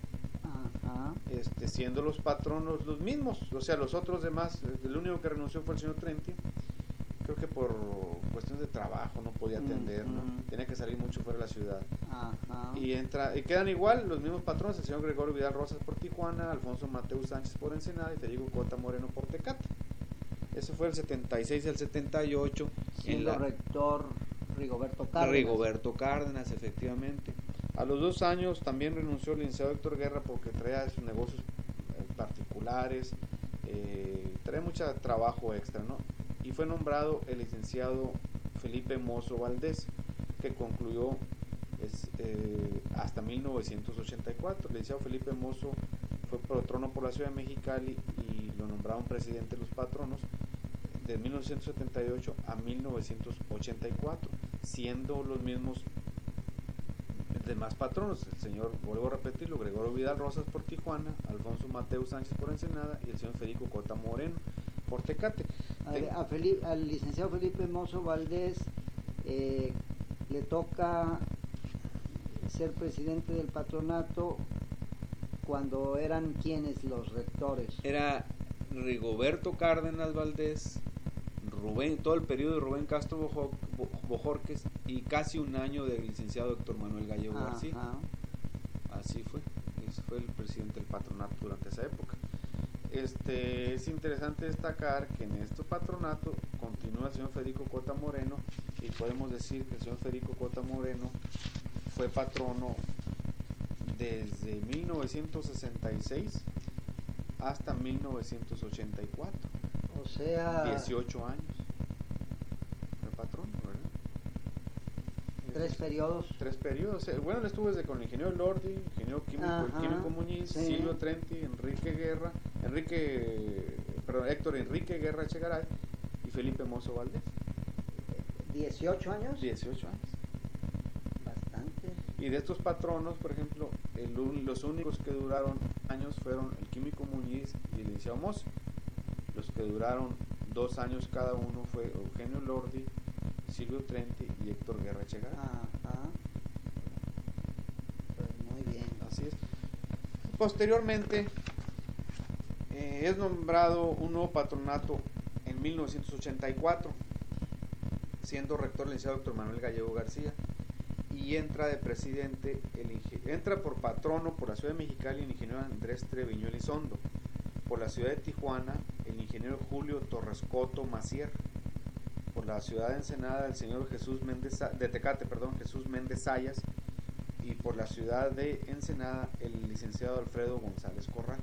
S1: Ajá.
S2: Este, siendo los patronos los mismos, o sea, los otros demás, el único que renunció fue el señor Trenti, creo que por cuestiones de trabajo no podía atender, uh-huh. ¿no? Tenía que salir mucho fuera de la ciudad.
S1: Ajá.
S2: Y entra y quedan igual los mismos patrones, el señor Gregorio Vidal Rosas por Tijuana, Alfonso Mateus Sánchez por Ensenada y Federico Cota Moreno por Tecate. Eso fue el setenta y seis al setenta y ocho.
S1: Siendo
S2: en la...
S1: rector Rigoberto Cárdenas.
S2: Rigoberto Cárdenas, efectivamente. A los dos años también renunció el licenciado Héctor Guerra porque traía sus negocios particulares, eh, traía mucho trabajo extra, ¿no? Y fue nombrado el licenciado Felipe Mozo Valdés, que concluyó es, eh, hasta mil novecientos ochenta y cuatro. El licenciado Felipe Mozo fue patrono por la ciudad de Mexicali y lo nombraron presidente de los patronos de mil novecientos setenta y ocho a mil novecientos ochenta y cuatro, siendo los mismos demás patronos, el señor, vuelvo a repetirlo, Gregorio Vidal Rosas por Tijuana, Alfonso Mateus Sánchez por Ensenada y el señor Federico Cota Moreno por Tecate.
S1: A, a Felipe, al licenciado Felipe Mozo Valdés eh, le toca ser presidente del patronato cuando eran quienes los rectores.
S2: Era Rigoberto Cárdenas Valdés, Rubén, todo el periodo de Rubén Castro Bojorques y casi un año del licenciado Héctor Manuel Gallego
S1: Ajá.
S2: García. Así fue, ese fue el presidente del patronato durante esa época. Este, es interesante destacar que en este patronato continúa el señor Federico Cota Moreno y podemos decir que el señor Federico Cota Moreno fue patrono desde mil novecientos sesenta y seis hasta mil novecientos ochenta y cuatro.
S1: O sea,
S2: dieciocho años. El patrón, ¿verdad?
S1: Tres es, periodos.
S2: Tres periodos. Bueno, él estuvo desde con el ingeniero Lordi, ingeniero químico, el químico Muñiz, sí. Silvio Trenti, Enrique Guerra, Enrique, perdón, Héctor Enrique Guerra Echegaray y Felipe Mozo Valdés.
S1: ¿dieciocho años?
S2: dieciocho años.
S1: Bastante.
S2: Y de estos patronos, por ejemplo, el, los únicos que duraron años fueron el químico Muñiz y el licenciado Mozo. Los que duraron dos años cada uno fue Eugenio Lordi, Silvio Trenti y Héctor Guerra Echegaray.
S1: Ajá. Pues muy bien.
S2: Así es. Posteriormente eh, es nombrado un nuevo patronato en mil novecientos ochenta y cuatro, siendo rector el licenciado Héctor Manuel Gallego García, y entra de presidente, el entra por patrono por la ciudad de Mexicali el ingeniero Andrés Treviño Elizondo, por la ciudad de Tijuana el ingeniero Julio Torrescoto Macier, por la ciudad de Ensenada el señor Jesús Méndez, de Tecate, perdón, Jesús Méndez Sayas, y por la ciudad de Ensenada el licenciado Alfredo González Corral.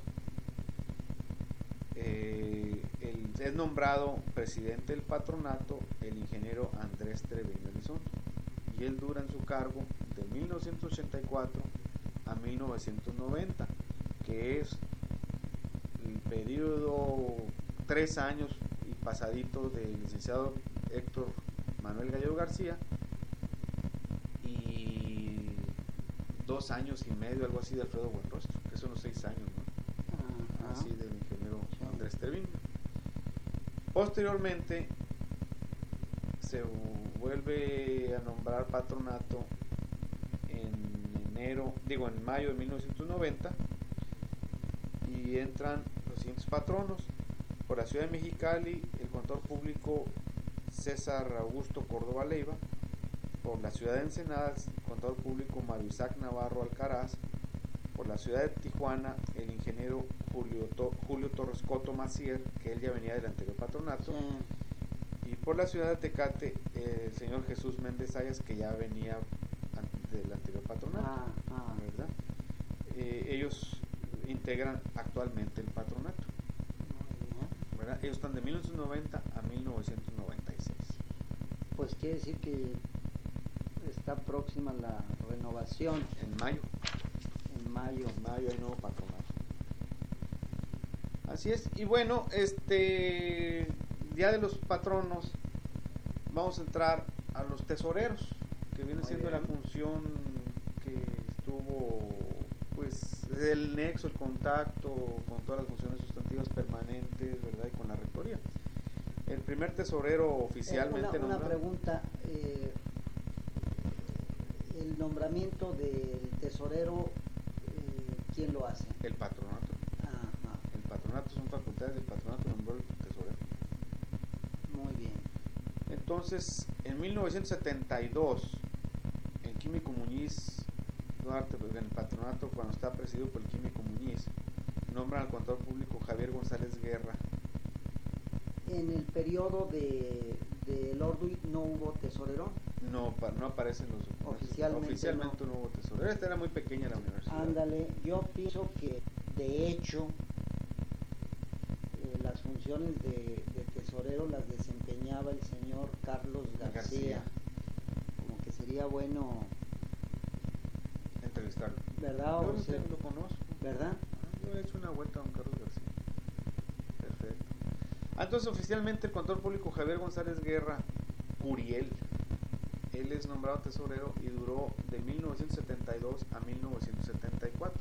S2: Eh, el, es nombrado presidente del patronato el ingeniero Andrés Treviño Elizondo, y y él dura en su cargo de mil novecientos ochenta y cuatro a mil novecientos noventa, que es el periodo tres años y pasadito del licenciado Héctor Manuel Gallego García y dos años y medio, algo así, de Alfredo Buenrostro, que son los seis años, ¿no? Así del ingeniero Andrés Treviño. Posteriormente se vuelve a nombrar patronato en enero, digo en mayo de mil novecientos noventa, y entran los siguientes patronos: por la ciudad de Mexicali, el contador público César Augusto Córdoba Leiva; por la ciudad de Ensenada, el contador público Mario Isaac Navarro Alcaraz; por la ciudad de Tijuana, el ingeniero Julio, to Julio Torres Coto Macier, que él ya venía del anterior patronato, sí. Y por la ciudad de Tecate, eh, el señor Jesús Méndez Ayas, que ya venía del anterior patronato,
S1: ah, ah.
S2: ¿verdad? Eh, ellos integran actualmente el patronato, ¿verdad? Ellos están de mil novecientos noventa a mil novecientos noventa y seis.
S1: Pues quiere decir que está próxima la renovación.
S2: En mayo.
S1: En mayo.
S2: En mayo hay nuevo patronato. Así es. Y bueno, este día de los patronos, vamos a entrar a los tesoreros, que viene
S1: Muy
S2: siendo
S1: bien.
S2: la función que estuvo, pues, el nexo, el contacto con todas las funciones sustantivas permanentes, ¿verdad? Y con la rectoría. El primer tesorero oficialmente
S1: eh, una, una
S2: nombrado.
S1: pregunta, eh, el nombramiento del tesorero, eh, ¿quién lo hace?
S2: El patronato.
S1: Ajá.
S2: El patronato son facultades del patronato, nombró el tesorero.
S1: Muy bien.
S2: Entonces, en mil novecientos setenta y dos, el químico Muñiz Duarte, pues, en el patronato, cuando está presidido por el químico Muñiz, nombran al contador público Javier González Guerra.
S1: En el periodo de, de Lorduy no hubo tesorero.
S2: No, no aparecen los documentos.
S1: Oficialmente,
S2: Oficialmente no. no hubo tesorero. Esta era muy pequeña la universidad.
S1: Ándale, yo pienso que de hecho eh, las funciones de, de tesorero las desempeñaba el señor Carlos García.
S2: García.
S1: Como que sería bueno
S2: entrevistarlo.
S1: ¿Verdad?
S2: Yo
S1: O
S2: no
S1: sea,
S2: lo conozco.
S1: ¿Verdad?
S2: Ah, yo he hecho una vuelta a don Carlos García. Perfecto. Ah, entonces oficialmente el contador público Javier González Guerra Curiel, él es nombrado tesorero y duró de mil novecientos setenta y dos a mil novecientos setenta y cuatro.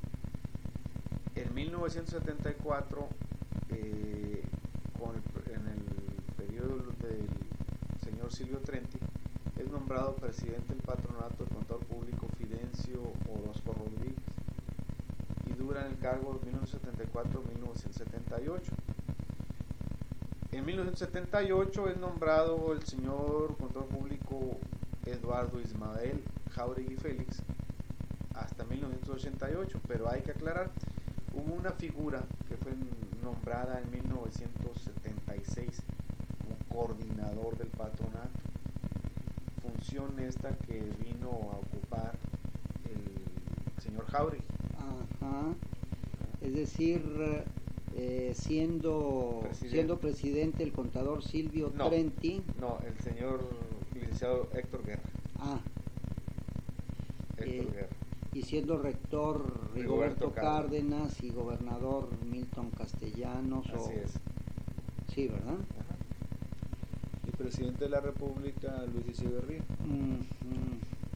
S2: En mil novecientos setenta y cuatro, eh, con el, en el periodo del señor Silvio Trenti, es nombrado presidente del patronato del contador público Fidencio Orozco Rodríguez y dura en el cargo de mil novecientos setenta y cuatro a mil novecientos setenta y ocho. En mil novecientos setenta y ocho es nombrado el señor contador público Eduardo Ismael Jáuregui Félix hasta mil novecientos ochenta y ocho, pero hay que aclarar, hubo una figura que fue nombrada en mil novecientos setenta y seis como coordinador del patronato, función esta que vino a ocupar el señor Jáuregui.
S1: Ajá. Es decir, eh, siendo
S2: presidente.
S1: siendo presidente el contador Silvio
S2: No.
S1: Trenti.
S2: No, el señor licenciado Héctor Guerra.
S1: Ah,
S2: Héctor
S1: Eh,
S2: Guerra.
S1: y siendo rector
S2: Rigoberto
S1: Rigoberto
S2: Cárdenas.
S1: Cárdenas y gobernador Milton Castellanos. o-
S2: Así es.
S1: Sí, ¿verdad?
S2: Ajá. Y presidente de la República, Luis Echeverría.
S1: Mm, mm.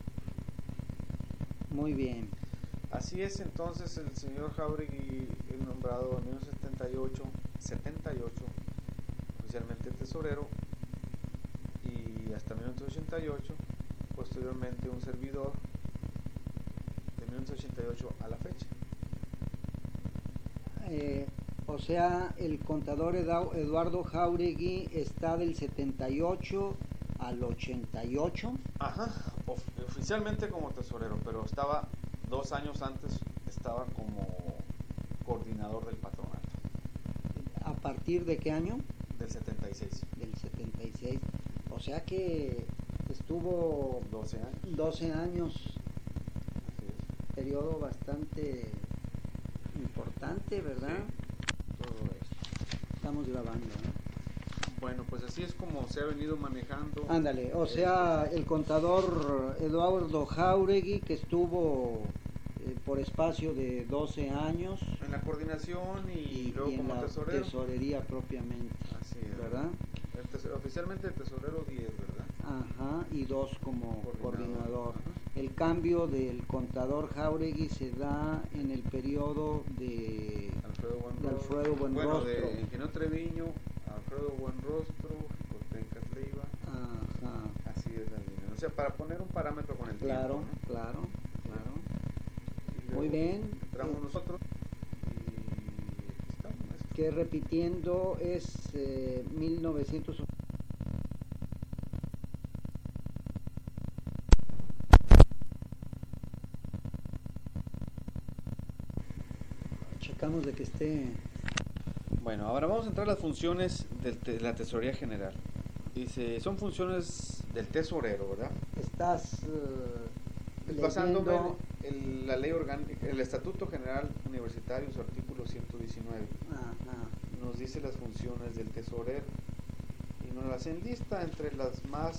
S1: Muy bien.
S2: Así es, entonces el señor Jáuregui es nombrado en mil novecientos setenta y ocho, setenta y ocho oficialmente tesorero, y hasta mil novecientos ochenta y ocho, posteriormente un servidor de mil novecientos ochenta y ocho a la fecha.
S1: Eh, o sea, el contador Eda- Eduardo Jáuregui está del setenta y ocho al ochenta y ocho.
S2: Ajá, of oficialmente como tesorero, pero estaba dos años antes, estaba como coordinador del patronato.
S1: ¿A partir de qué año?
S2: Del setenta y seis.
S1: Del setenta y seis. O sea que estuvo
S2: doce años.
S1: doce años,
S2: Así es.
S1: periodo bastante importante, ¿verdad?
S2: Sí, todo esto.
S1: Estamos grabando, ¿eh?
S2: Bueno, pues así es como se ha venido manejando.
S1: Ándale, o sea, el contador Eduardo Jáuregui, que estuvo eh, por espacio de doce años
S2: en la coordinación y,
S1: y,
S2: luego
S1: y en
S2: como
S1: la
S2: tesorero.
S1: tesorería propiamente.
S2: Así es.
S1: ¿Verdad?
S2: El tes oficialmente el tesorero diez, ¿verdad?
S1: Ajá, y dos como coordinador.
S2: coordinador.
S1: El cambio del contador Jáuregui se da en el periodo de
S2: Alfredo Buenrostro.
S1: De Alfredo Buenrostro.
S2: Bueno, de Ingeniero Treviño, Alfredo Buenrostro, Jicotencas Leiva.
S1: Ajá.
S2: Así es la línea. O sea, para poner un parámetro con el
S1: claro,
S2: tiempo, ¿no?
S1: Claro, claro.
S2: Luego
S1: muy bien.
S2: Entramos
S1: eh,
S2: nosotros y aquí estamos. Maestro.
S1: Que repitiendo es eh, mil novecientos. Checamos de que esté.
S2: Bueno, ahora vamos a entrar a las funciones del te de la Tesorería General. Dice, son funciones del tesorero, ¿verdad?
S1: Estás uh,
S2: basándome en la ley orgánica, el Estatuto General Universitario, su artículo ciento diecinueve.
S1: Ajá.
S2: Nos dice las funciones del tesorero y nos las enlista entre las más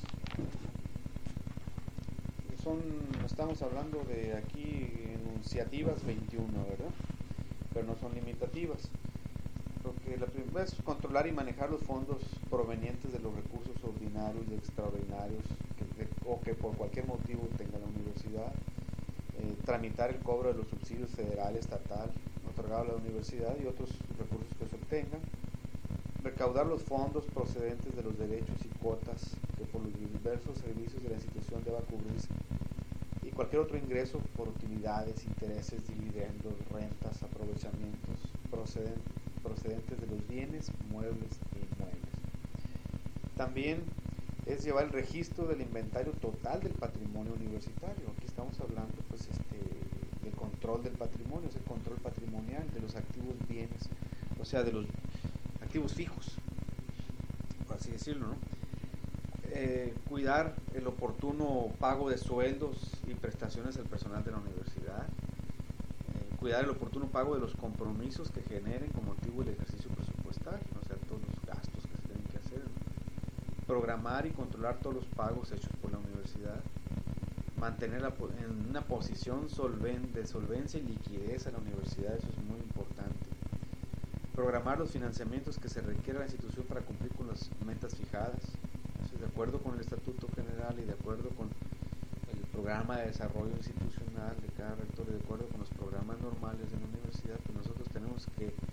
S2: son, estamos hablando de aquí enunciativas veintiuno, ¿verdad? Pero no son limitativas. Porque la primera es controlar y manejar los fondos provenientes de los recursos ordinarios y extraordinarios que, de, o que por cualquier motivo tenga la universidad, eh, tramitar el cobro de los subsidios federal, estatal, otorgado a la universidad y otros recursos que se obtengan, recaudar los fondos procedentes de los derechos y cuotas que por los diversos servicios de la institución deba cubrirse y cualquier otro ingreso por utilidades, intereses, dividendos, rentas, aprovechamientos procedentes procedentes de los bienes, muebles e inmuebles. También es llevar el registro del inventario total del patrimonio universitario. Aquí estamos hablando pues este del control del patrimonio, es el control patrimonial de los activos bienes, o sea, de los activos fijos, por así decirlo, ¿no? Eh, cuidar el oportuno pago de sueldos y prestaciones al personal de la universidad. Cuidar el oportuno pago de los compromisos que generen con motivo del ejercicio presupuestal, o sea, todos los gastos que se tienen que hacer, ¿no? Programar y controlar todos los pagos hechos por la universidad, mantener la, en una posición solven, de solvencia y liquidez a la universidad, eso es muy importante. Programar los financiamientos que se requiere a la institución para cumplir con las metas fijadas, eso, de acuerdo con el Estatuto General y de acuerdo con el programa de desarrollo institucional de cada rector y de acuerdo con los programas normales de la universidad, pues nosotros tenemos que eh,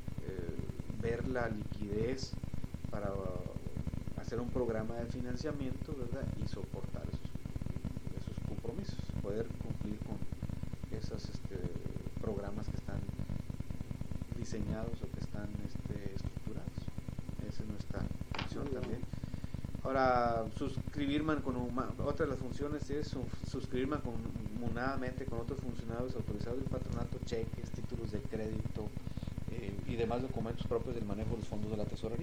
S2: ver la liquidez para uh, hacer un programa de financiamiento, ¿verdad? Y soportar esos, esos compromisos, poder cumplir con esos este, programas que están diseñados o que están este, estructurados. Esa es nuestra función también. Ahora, suscribir con una, otra de las funciones es suscribir mancomunadamente con otros funcionarios autorizados del patronato, cheques, títulos de crédito eh, y demás documentos propios del manejo de los fondos de la tesorería.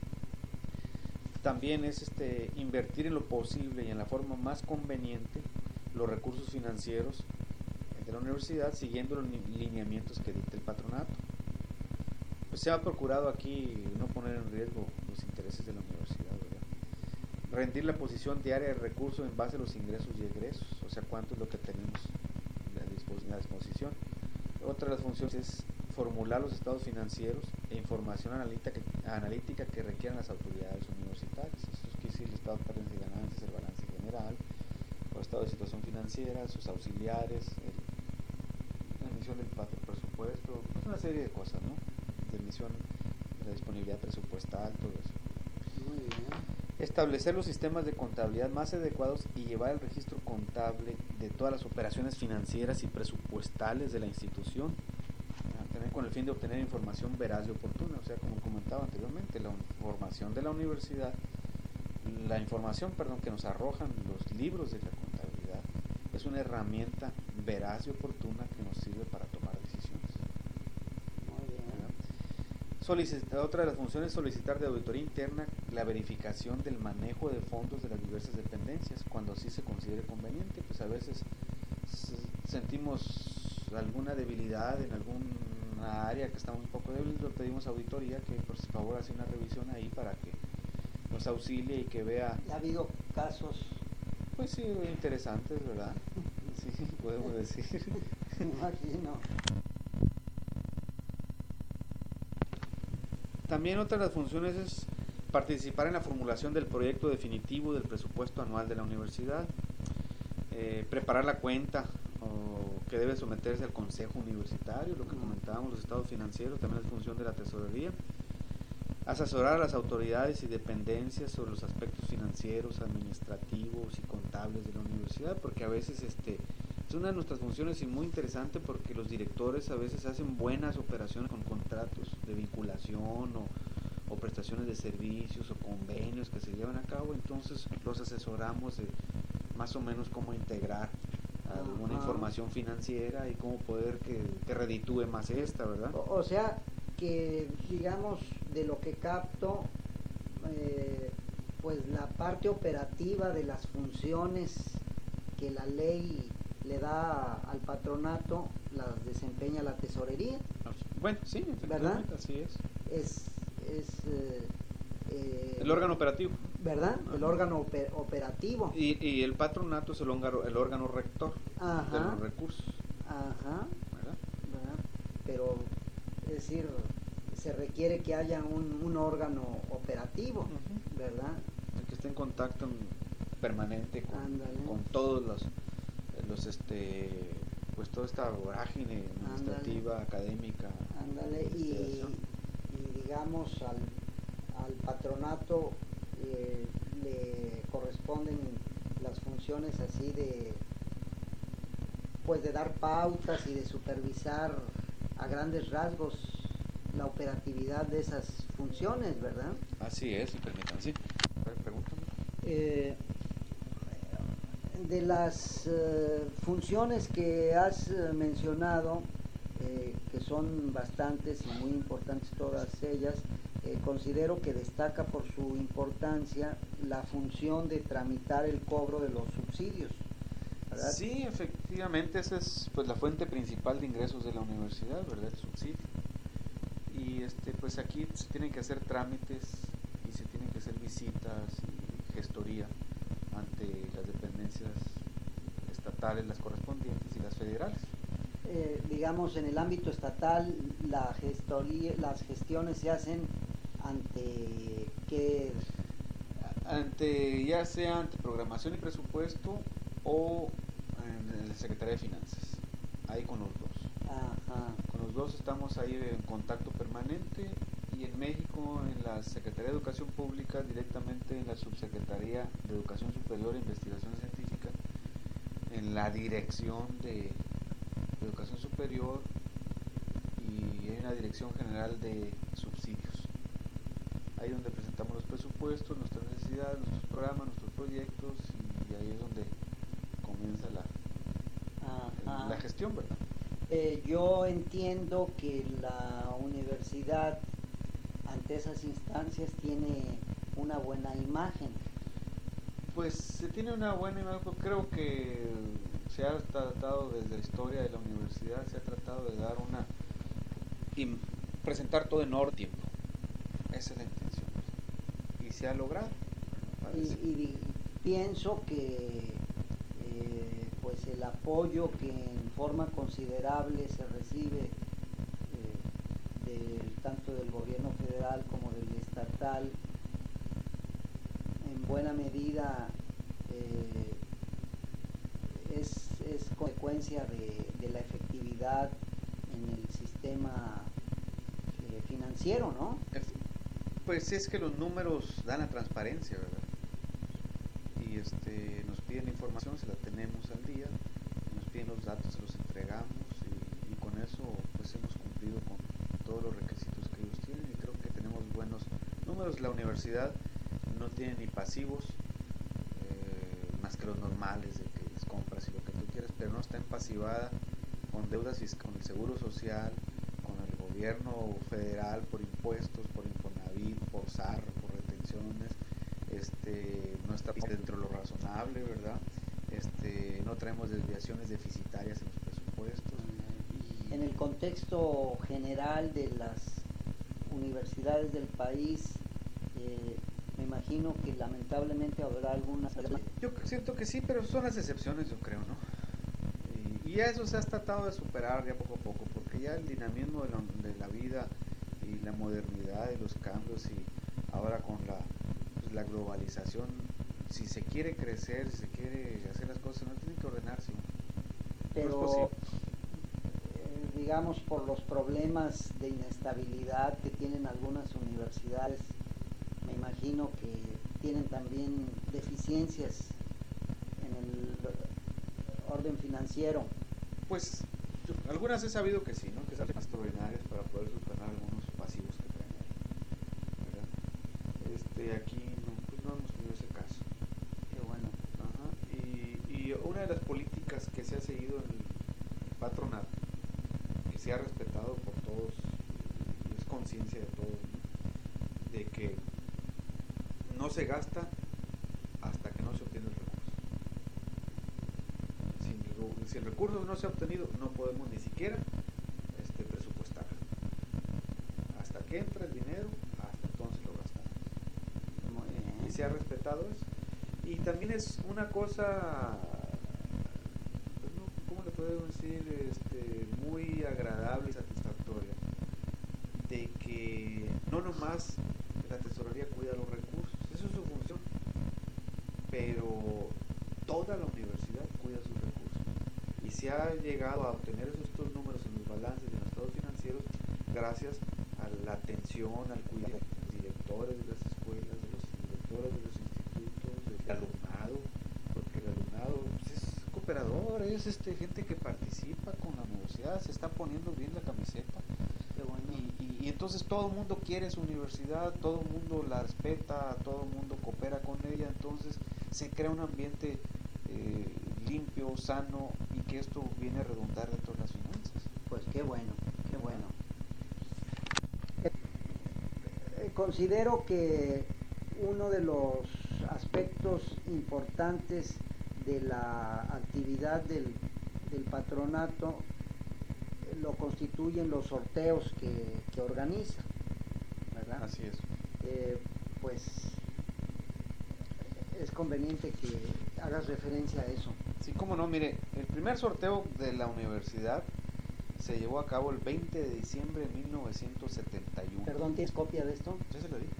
S2: También es este, invertir en lo posible y en la forma más conveniente los recursos financieros de la universidad siguiendo los lineamientos que dicta el patronato. Pues se ha procurado aquí no poner en riesgo los intereses de la universidad, ¿verdad? Rendir la posición diaria de recursos en base a los ingresos y egresos, o sea, cuánto es lo que tenemos a la disposición. Otra de las funciones es formular los estados financieros e información analítica que, analítica que requieran las autoridades universitarias. Esto quiere decir el estado de pérdidas y ganancias, el balance general, el estado de situación financiera, sus auxiliares, el, la emisión del presupuesto, pues una serie de cosas, ¿no? De emisión, de la disponibilidad presupuestal, todo eso.
S1: Muy bien.
S2: Establecer los sistemas de contabilidad más adecuados y llevar el registro contable de todas las operaciones financieras y presupuestales de la institución, también con el fin de obtener información veraz y oportuna, o sea, como comentaba anteriormente, la información de la universidad, la información, perdón, que nos arrojan los libros de la contabilidad, es una herramienta veraz y oportuna que nos sirve para tomar decisiones. Solicitar, otra de las funciones es solicitar de auditoría interna la verificación del manejo de fondos de las diversas dependencias, cuando así se considere conveniente. Pues a veces sentimos alguna debilidad en alguna área que estamos un poco débiles, lo pedimos a auditoría que por favor hace una revisión ahí para que
S3: los auxilie y que vea.
S1: Ha habido casos,
S3: Pues sí, interesantes, ¿verdad? Sí, podemos decir.
S1: me imagino.
S3: También otra de las funciones es participar en la formulación del proyecto definitivo del presupuesto anual de la universidad, eh, preparar la cuenta o que debe someterse al consejo universitario, lo que comentábamos, los estados financieros, también es función de la tesorería, asesorar a las autoridades y dependencias sobre los aspectos financieros, administrativos y contables de la universidad, porque a veces este es una de nuestras funciones y muy interesante porque los directores a veces hacen buenas operaciones con contratos de vinculación o, o prestaciones de servicios o convenios que se llevan a cabo, entonces los asesoramos de más o menos cómo integrar alguna
S1: Ajá.
S3: información financiera y cómo poder que, que reditúe más esta, ¿verdad?
S1: O, o sea, que digamos, de lo que capto, eh, pues la parte operativa de las funciones que la ley le da al patronato las desempeña la tesorería.
S3: Bueno, sí, efectivamente, así es.
S1: Es, es eh, eh,
S3: El órgano operativo.
S1: ¿verdad? El
S3: Ajá.
S1: órgano oper- operativo.
S3: Y, y el patronato es el órgano, el órgano rector
S1: Ajá.
S3: de los recursos,
S1: Ajá.
S3: ¿verdad?
S1: ¿verdad? Pero, es decir, se requiere que haya un, un órgano operativo,
S3: Ujú.
S1: ¿verdad?
S3: El que esté en contacto en- permanente con,
S1: Ándale.
S3: con todos los, los este pues toda esta vorágine administrativa, académica.
S1: Ándale, y,
S3: investigación.
S1: y digamos al, al patronato eh, le corresponden las funciones así de pues de dar pautas y de supervisar a grandes rasgos la operatividad de esas funciones, ¿verdad?
S3: Así es, si permitan, sí. A ver, pregúntame.
S1: Eh, de las eh, funciones que has eh, mencionado, eh, que son bastantes y muy importantes todas ellas, eh, considero que destaca por su importancia la función de tramitar el cobro de los subsidios, ¿verdad?
S3: Sí, efectivamente, esa es pues la fuente principal de ingresos de la universidad, ¿verdad? El subsidio. Y este pues aquí se tienen que hacer trámites y se tienen que hacer visitas y gestoría ante las dependencias estatales, las correspondientes, y las federales.
S1: Eh, digamos, en el ámbito estatal, la gestoría, las gestiones se hacen ante qué,
S3: Ante, ya sea ante programación y presupuesto o en la Secretaría de Finanzas, ahí con los dos.
S1: ajá,
S3: Con los dos estamos ahí en contacto permanente, y en México en la Secretaría de Educación Pública, directamente en la Subsecretaría de Educación Superior e Investigación Científica, en la Dirección de Educación Superior, y en la Dirección General de Subsidios. Ahí donde presentamos los presupuestos, nuestras necesidades, nuestros programas, nuestros proyectos, y ahí es donde comienza la,
S1: ajá.
S3: la gestión, ¿verdad?
S1: Eh, yo entiendo que la universidad ante esas instancias tiene una buena imagen.
S3: Pues se tiene una buena imagen, pues creo que se ha tratado desde la historia de la universidad, se ha tratado de dar una y presentar todo en orden. Esa es la intención y se ha logrado, me
S1: Y,
S3: parece.
S1: y pienso que eh, pues el apoyo que en forma considerable se recibe eh, del, tanto del gobierno federal como del estatal, en buena medida eh, es, es consecuencia de, de la efectividad en el sistema eh, financiero, ¿no?
S3: Pues es que los números dan la transparencia, ¿verdad? Y este, nos piden información, se la tenemos al día, nos piden los datos, se los entregamos, y, y con eso pues hemos cumplido con todos los requisitos que ellos tienen, y creo que tenemos buenos números. La universidad no tiene ni pasivos, eh, más que los normales de que les compras y lo que tú quieras, pero no está empasivada con deudas fiscales, con el seguro social, con el gobierno federal, por impuestos, por Infonavit, por S A R, por retenciones. Este, no está dentro de lo razonable, ¿verdad? Este, no traemos desviaciones deficitarias en los presupuestos. Y
S1: En el contexto general de las universidades del país, eh, me imagino que lamentablemente habrá algunas...
S3: Yo siento que sí, pero son las excepciones, yo creo, ¿no? Y, y eso se ha tratado de superar ya poco a poco, porque ya el dinamismo de la, de la vida y la modernidad y los cambios, y ahora con la, pues, la globalización, si se quiere crecer, si se quiere hacer las cosas, no tiene que ordenarse.
S1: Pero,
S3: no es
S1: eh, digamos, por los problemas de inestabilidad que tienen algunas universidades, me imagino que tienen también deficiencias en el orden financiero.
S3: Pues yo, algunas he sabido que sí, ¿no? Que salen extraordinarias para poder superar algunos pasivos que traen ahí, ¿verdad? Este, aquí no, pues no hemos tenido ese caso.
S1: Qué bueno.
S3: Ajá. Y, y una de las políticas que se ha seguido en el patronato, que se ha respetado por todos, es conciencia de todos, ¿no? De que no se gasta hasta que no se obtiene el recurso. Si el, si el recurso no se ha obtenido, no podemos ni siquiera este, presupuestar. Hasta que entra el dinero, hasta entonces lo gastamos.
S1: Muy bien.
S3: Y se ha respetado eso. Y también es una cosa, ¿cómo le podemos decir? Este, muy agradable y satisfactoria, de que no nomás la tesorería cuida los recursos, eso es su función, pero toda la universidad cuida sus recursos, y se ha llegado a obtener esos estos números en los balances y en los estados financieros gracias a la atención, al cuidado de los directores de las escuelas, de los directores de los institutos, del alumnado, porque el alumnado pues, es cooperador, es este, gente que participa con la universidad, se está poniendo bien la camiseta. Y, y, y entonces todo el mundo quiere su universidad, todo el mundo la respeta, todo el mundo coopera con ella, entonces se crea un ambiente eh, limpio, sano, y que esto viene a redundar dentro de las finanzas.
S1: Pues qué bueno, qué bueno. Eh, considero que uno de los aspectos importantes de la actividad del, del patronato lo constituyen los sorteos que, que organiza, ¿verdad?
S3: Así es.
S1: Eh, pues es conveniente que hagas referencia a eso.
S3: Sí, cómo no, mire, el primer sorteo de la universidad se llevó a cabo el veinte de diciembre de mil novecientos setenta y uno.
S1: Perdón, ¿tienes copia de esto?
S3: Yo se lo dije.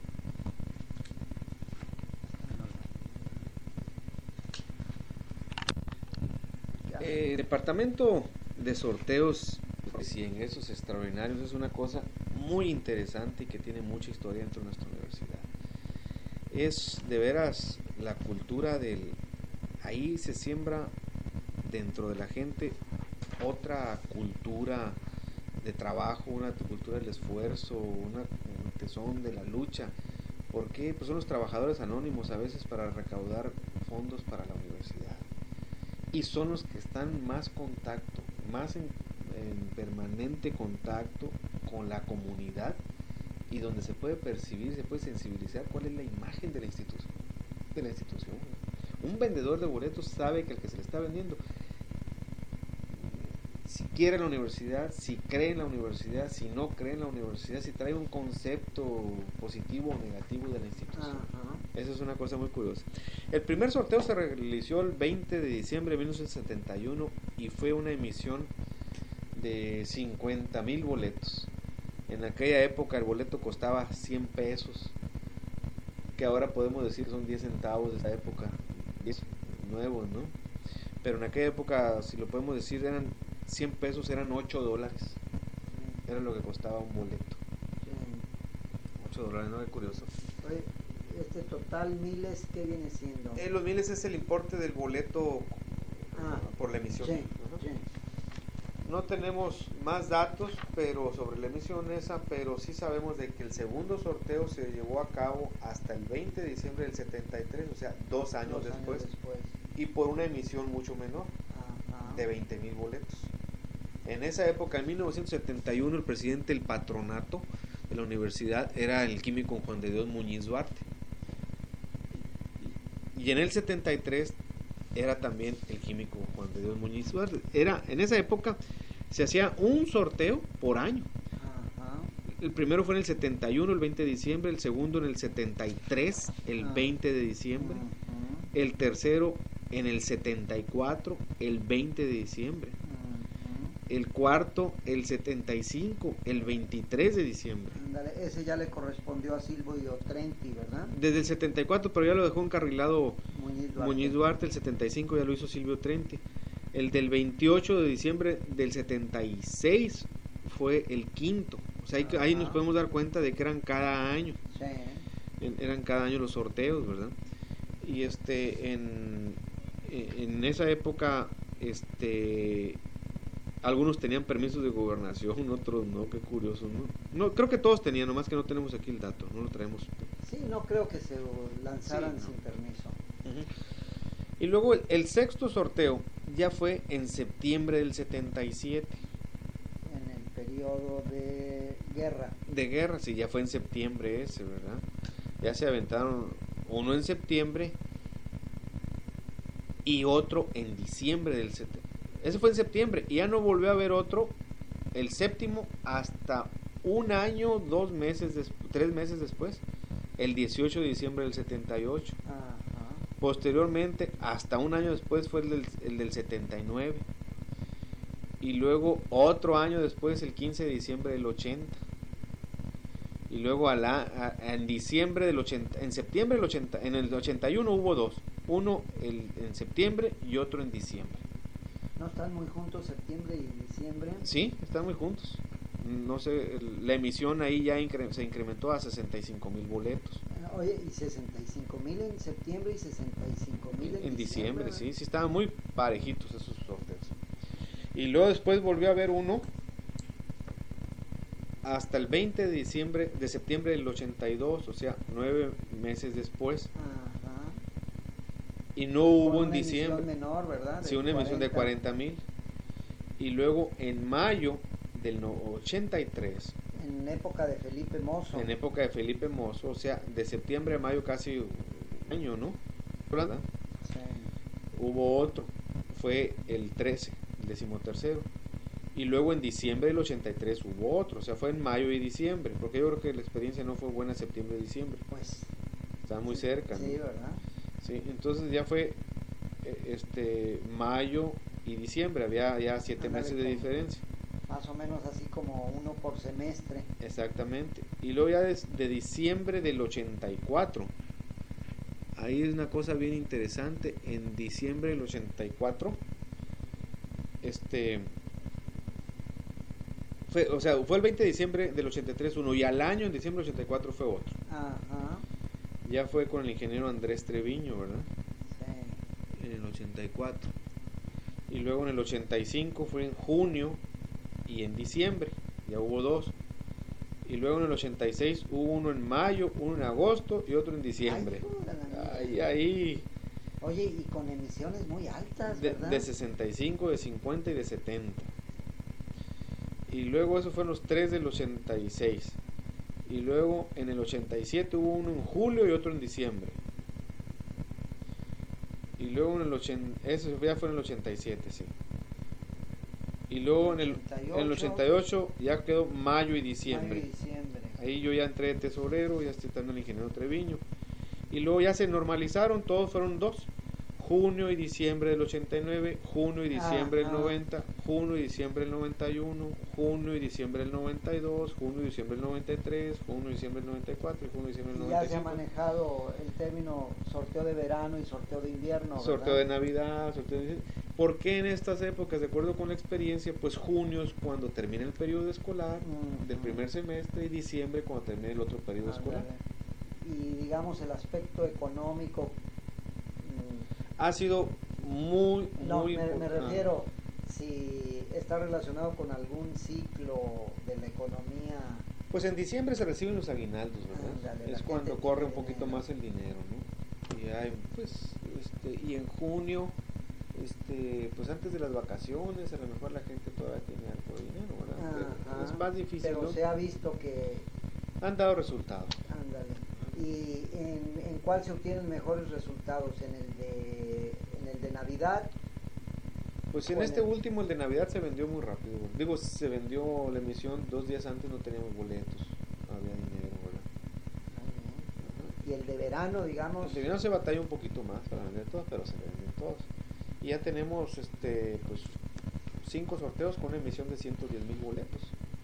S2: El departamento de sorteos y en esos extraordinarios es una cosa muy interesante y que tiene mucha historia dentro de nuestra universidad. Es de veras la cultura del... Ahí se siembra dentro de la gente otra cultura de trabajo, una cultura del esfuerzo, una, un tesón de la lucha. ¿Por qué? Pues son los trabajadores anónimos a veces para recaudar fondos para la universidad. Y son los que están más contacto, más en, en permanente contacto con la comunidad, y donde se puede percibir, se puede sensibilizar cuál es la imagen de la institución. De la institución. Un vendedor de boletos sabe que el que se le está vendiendo, si quiere la universidad, si cree en la universidad, si no cree en la universidad, si trae un concepto positivo o negativo de la institución.
S1: Ajá.
S2: Esa es una cosa muy curiosa. El primer sorteo se realizó el veinte de diciembre de mil novecientos setenta y uno y fue una emisión de cincuenta mil boletos. En aquella época el boleto costaba cien pesos, que ahora podemos decir son diez centavos de esa época, diez nuevos, ¿no? Pero en aquella época, si lo podemos decir, eran cien pesos, eran ocho dólares. Era lo que costaba un boleto.
S1: Sí.
S2: ocho dólares, ¿no? Es curioso.
S1: Oye, este total miles, ¿qué viene siendo?
S3: Eh, los miles es el importe del boleto
S1: Ah,
S3: por la emisión.
S1: sí,
S3: Ajá.
S1: sí.
S3: No tenemos más datos pero sobre la emisión esa, pero sí sabemos de que el segundo sorteo se llevó a cabo hasta el veinte de diciembre del setenta y tres, o sea, dos años,
S1: Dos
S3: después,
S1: años después.
S3: y por una emisión mucho menor,
S1: Ajá.
S3: de veinte mil boletos. En esa época, en mil novecientos setenta y uno, el presidente del patronato de la universidad era el químico Juan de Dios Muñiz Duarte. Y en el setenta y tres era también el químico Juan de Dios Muñiz Duarte. Era, en esa época se hacía un sorteo por año.
S1: Ajá.
S2: El primero fue en el setenta y uno, el veinte de diciembre, el segundo en el setenta y tres, el
S1: Ah.
S2: veinte de diciembre,
S1: Ujú,
S2: el tercero en el setenta y cuatro, el veinte de diciembre,
S1: ujú.
S2: el cuarto, el setenta y cinco, el veintitrés de diciembre.
S1: Ándale, ese ya le correspondió a Silvio Trenti, ¿verdad?
S2: Desde el setenta y cuatro, pero ya lo dejó encarrilado
S1: Muñiz Duarte.
S2: Muñiz Duarte, el setenta y cinco ya lo hizo Silvio Trenti. El del veintiocho de diciembre del setenta y seis fue el quinto. O sea, ahí, ahí nos
S1: Ajá.
S2: podemos dar cuenta de que eran cada año.
S1: Sí.
S2: En- eran cada año los sorteos, ¿verdad? Y este en, en esa época este algunos tenían permisos de gobernación, otros no, qué curioso, ¿no? No, creo que todos tenían, nomás que no tenemos aquí el dato, no lo traemos.
S1: Sí, no creo que se lanzaran
S2: Sí, no.
S1: sin permiso.
S2: Ujú. Y luego el, el sexto sorteo ya fue en septiembre del setenta y siete.
S1: En el periodo de guerra.
S2: De guerra, sí, ya fue en septiembre ese, ¿verdad? Ya se aventaron uno en septiembre y otro en diciembre del setenta. Ese fue en septiembre y ya no volvió a haber otro, el séptimo, hasta un año, dos meses, des- tres meses después, el dieciocho de diciembre del setenta y ocho.
S1: Ajá.
S2: Posteriormente, hasta un año después, fue el del, el del setenta y nueve. Y luego otro año después, el quince de diciembre del ochenta. Y luego a la, a, en diciembre del ochenta, en septiembre del ochenta, en el ochenta y uno hubo dos. Uno el, en septiembre y otro en diciembre.
S1: ¿No están muy juntos septiembre y diciembre?
S2: Sí, están muy juntos. No sé, la emisión ahí ya incre, se incrementó a sesenta y cinco mil boletos.
S1: Oye, y sesenta y cinco mil en septiembre y sesenta y cinco mil en,
S2: En diciembre,
S1: diciembre.
S2: sí, sí estaban muy parejitos esos sorteos. Y luego después volvió a haber uno hasta el veinte de diciembre, de septiembre del ochenta y dos, o sea, nueve meses después.
S1: Ajá.
S2: Y no hubo
S1: Con
S2: en
S1: una
S2: diciembre.
S1: emisión menor, ¿verdad?
S2: Sí, una emisión de cuarenta mil. Y luego en mayo del no- ochenta y tres,
S1: En época de Felipe Mozo.
S2: en época de Felipe Mozo, o sea, de septiembre a mayo casi un año, ¿no? ¿Verdad?
S1: Sí.
S2: Hubo otro, fue el trece, el decimotercero. Y luego en diciembre del ochenta y tres hubo otro, o sea, fue en mayo y diciembre, porque yo creo que la experiencia no fue buena en septiembre y diciembre,
S1: Pues.
S2: estaba muy cerca, ¿no?
S1: Sí, ¿verdad?
S2: Sí, entonces ya fue eh, este mayo y diciembre, había ya siete
S1: Ándale,
S2: meses de
S1: como-
S2: diferencia.
S1: Más o menos así como uno por semestre.
S2: Exactamente. Y luego ya desde diciembre del ochenta y cuatro, ahí es una cosa bien interesante, en diciembre del ochenta y cuatro, este, fue, o sea, fue el veinte de diciembre del ochenta y tres uno, y al año, en diciembre del ochenta y cuatro, fue otro.
S1: Ajá.
S2: Ya fue con el ingeniero Andrés Treviño, ¿verdad?
S1: Sí.
S2: En el ochenta y cuatro. Y luego en el ochenta y cinco fue en junio y en diciembre, ya hubo dos. Y luego en el ochenta y seis hubo uno en mayo, uno en agosto y otro en diciembre.
S1: Ay, joder, la
S2: Ahí,
S1: mía.
S2: ahí,
S1: Oye, y con emisiones muy altas,
S2: de,
S1: ¿verdad?
S2: de sesenta y cinco, de cincuenta y de setenta. Y luego esos fueron los tres del ochenta y seis. Y luego en el ochenta y siete hubo uno en julio y otro en diciembre. Y luego en el ochenta, eso ya fue en el ochenta y siete, sí. Y luego en el, en el ochenta y ocho ya quedó mayo y diciembre.
S1: Mayo y diciembre.
S2: Ahí yo ya entré de tesorero, ya estoy estando el ingeniero Treviño. Y luego ya se normalizaron, todos fueron dos. Junio y diciembre del ochenta y nueve, junio y diciembre del
S1: Ajá.
S2: noventa, junio y diciembre del noventa y uno, junio y diciembre del noventa y dos, junio y diciembre del noventa y tres, junio y diciembre del noventa y cuatro y junio y diciembre del
S1: Y ya
S2: noventa y
S1: se ha
S2: cinco.
S1: manejado el término sorteo de verano y sorteo de invierno,
S2: Sorteo de
S1: ¿verdad?
S2: Navidad, sorteo de... ¿Por qué en estas épocas, de acuerdo con la experiencia? Pues junio es cuando termina el periodo escolar
S1: Ujú.
S2: del primer semestre y diciembre cuando termine el otro periodo escolar.
S1: Ándale. Y digamos el aspecto económico, mm,
S2: Ha sido muy,
S1: no,
S2: muy
S1: me, me
S2: importante.
S1: refiero si está relacionado con algún ciclo de la economía.
S2: Pues en diciembre se reciben los aguinaldos, ¿verdad?
S1: Ándale, la
S2: Es cuando
S1: gente
S2: corre un
S1: tiene
S2: poquito
S1: dinero.
S2: más el dinero, ¿no? Y hay, pues, este, y en junio, este, pues antes de las vacaciones, a lo mejor la gente todavía tiene algo de dinero, ¿verdad? Pero
S1: Ajá.
S2: es más difícil,
S1: Pero
S2: ¿no?
S1: se ha visto que,
S2: Han dado resultados.
S1: ándale. ¿Y en, en cuál se obtienen mejores resultados? ¿En el de, en el de Navidad
S2: Pues en este último, el de Navidad, se vendió muy rápido. Bueno. Digo, se vendió la emisión dos días antes, no teníamos boletos, había dinero, ¿verdad?
S1: Uh-huh. Y el de verano, digamos...
S2: El de verano se batalla un poquito más para vender todos, pero se venden todos. Y ya tenemos, este, pues, cinco sorteos con una emisión de ciento diez mil boletos.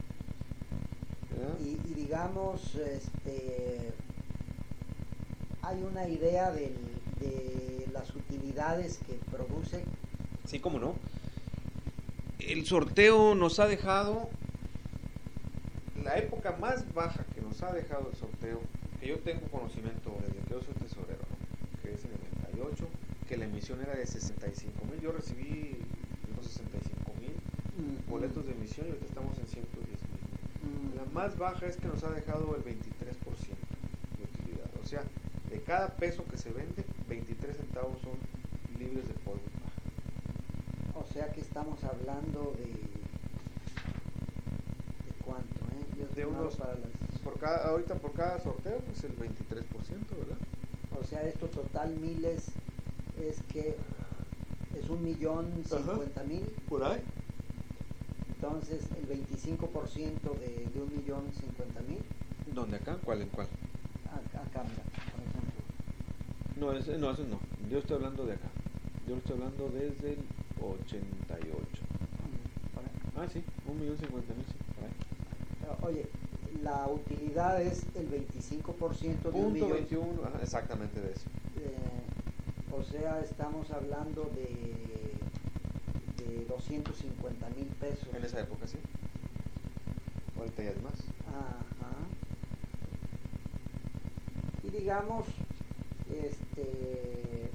S1: Y, y digamos, este, hay una idea del, de las utilidades que produce.
S2: Sí, cómo no. El sorteo nos ha dejado, la época más baja que nos ha dejado el sorteo, que yo tengo conocimiento desde que yo soy tesorero, ¿no? Que es en el noventa y ocho, que la emisión era de sesenta y cinco mil. Yo recibí los sesenta y cinco mil mm. boletos de emisión y ahorita estamos en ciento diez mil. Mm. La más baja es que nos ha dejado el veintitrés por ciento de utilidad. O sea, de cada peso que se vende, veintitrés centavos son libres de polvo.
S1: O sea que estamos hablando de, de cuánto, ¿eh? Yo
S2: de unos, para las... por cada, ahorita por cada sorteo, pues el veintitrés por ciento, ¿verdad?
S1: O sea, esto total miles es que es un millón cincuenta mil.
S2: Por ahí.
S1: Entonces, el veinticinco por ciento de, de un millón cincuenta mil.
S2: ¿Dónde acá? ¿Cuál en cuál?
S1: Acá, acá, mira, por ejemplo.
S2: No, ese, no, eso no. Yo estoy hablando de acá. Yo estoy hablando desde el ochenta y ocho. Ah, sí, un millón cincuenta mil, sí, por ahí.
S1: Oye, la utilidad es el veinticinco por ciento de un millón.
S2: veintiuno, ajá, exactamente de eso.
S1: Eh, o sea, estamos hablando de, de doscientos cincuenta mil pesos.
S2: En esa época, sí. Ahorita ya es más.
S1: Ajá. Y digamos, este...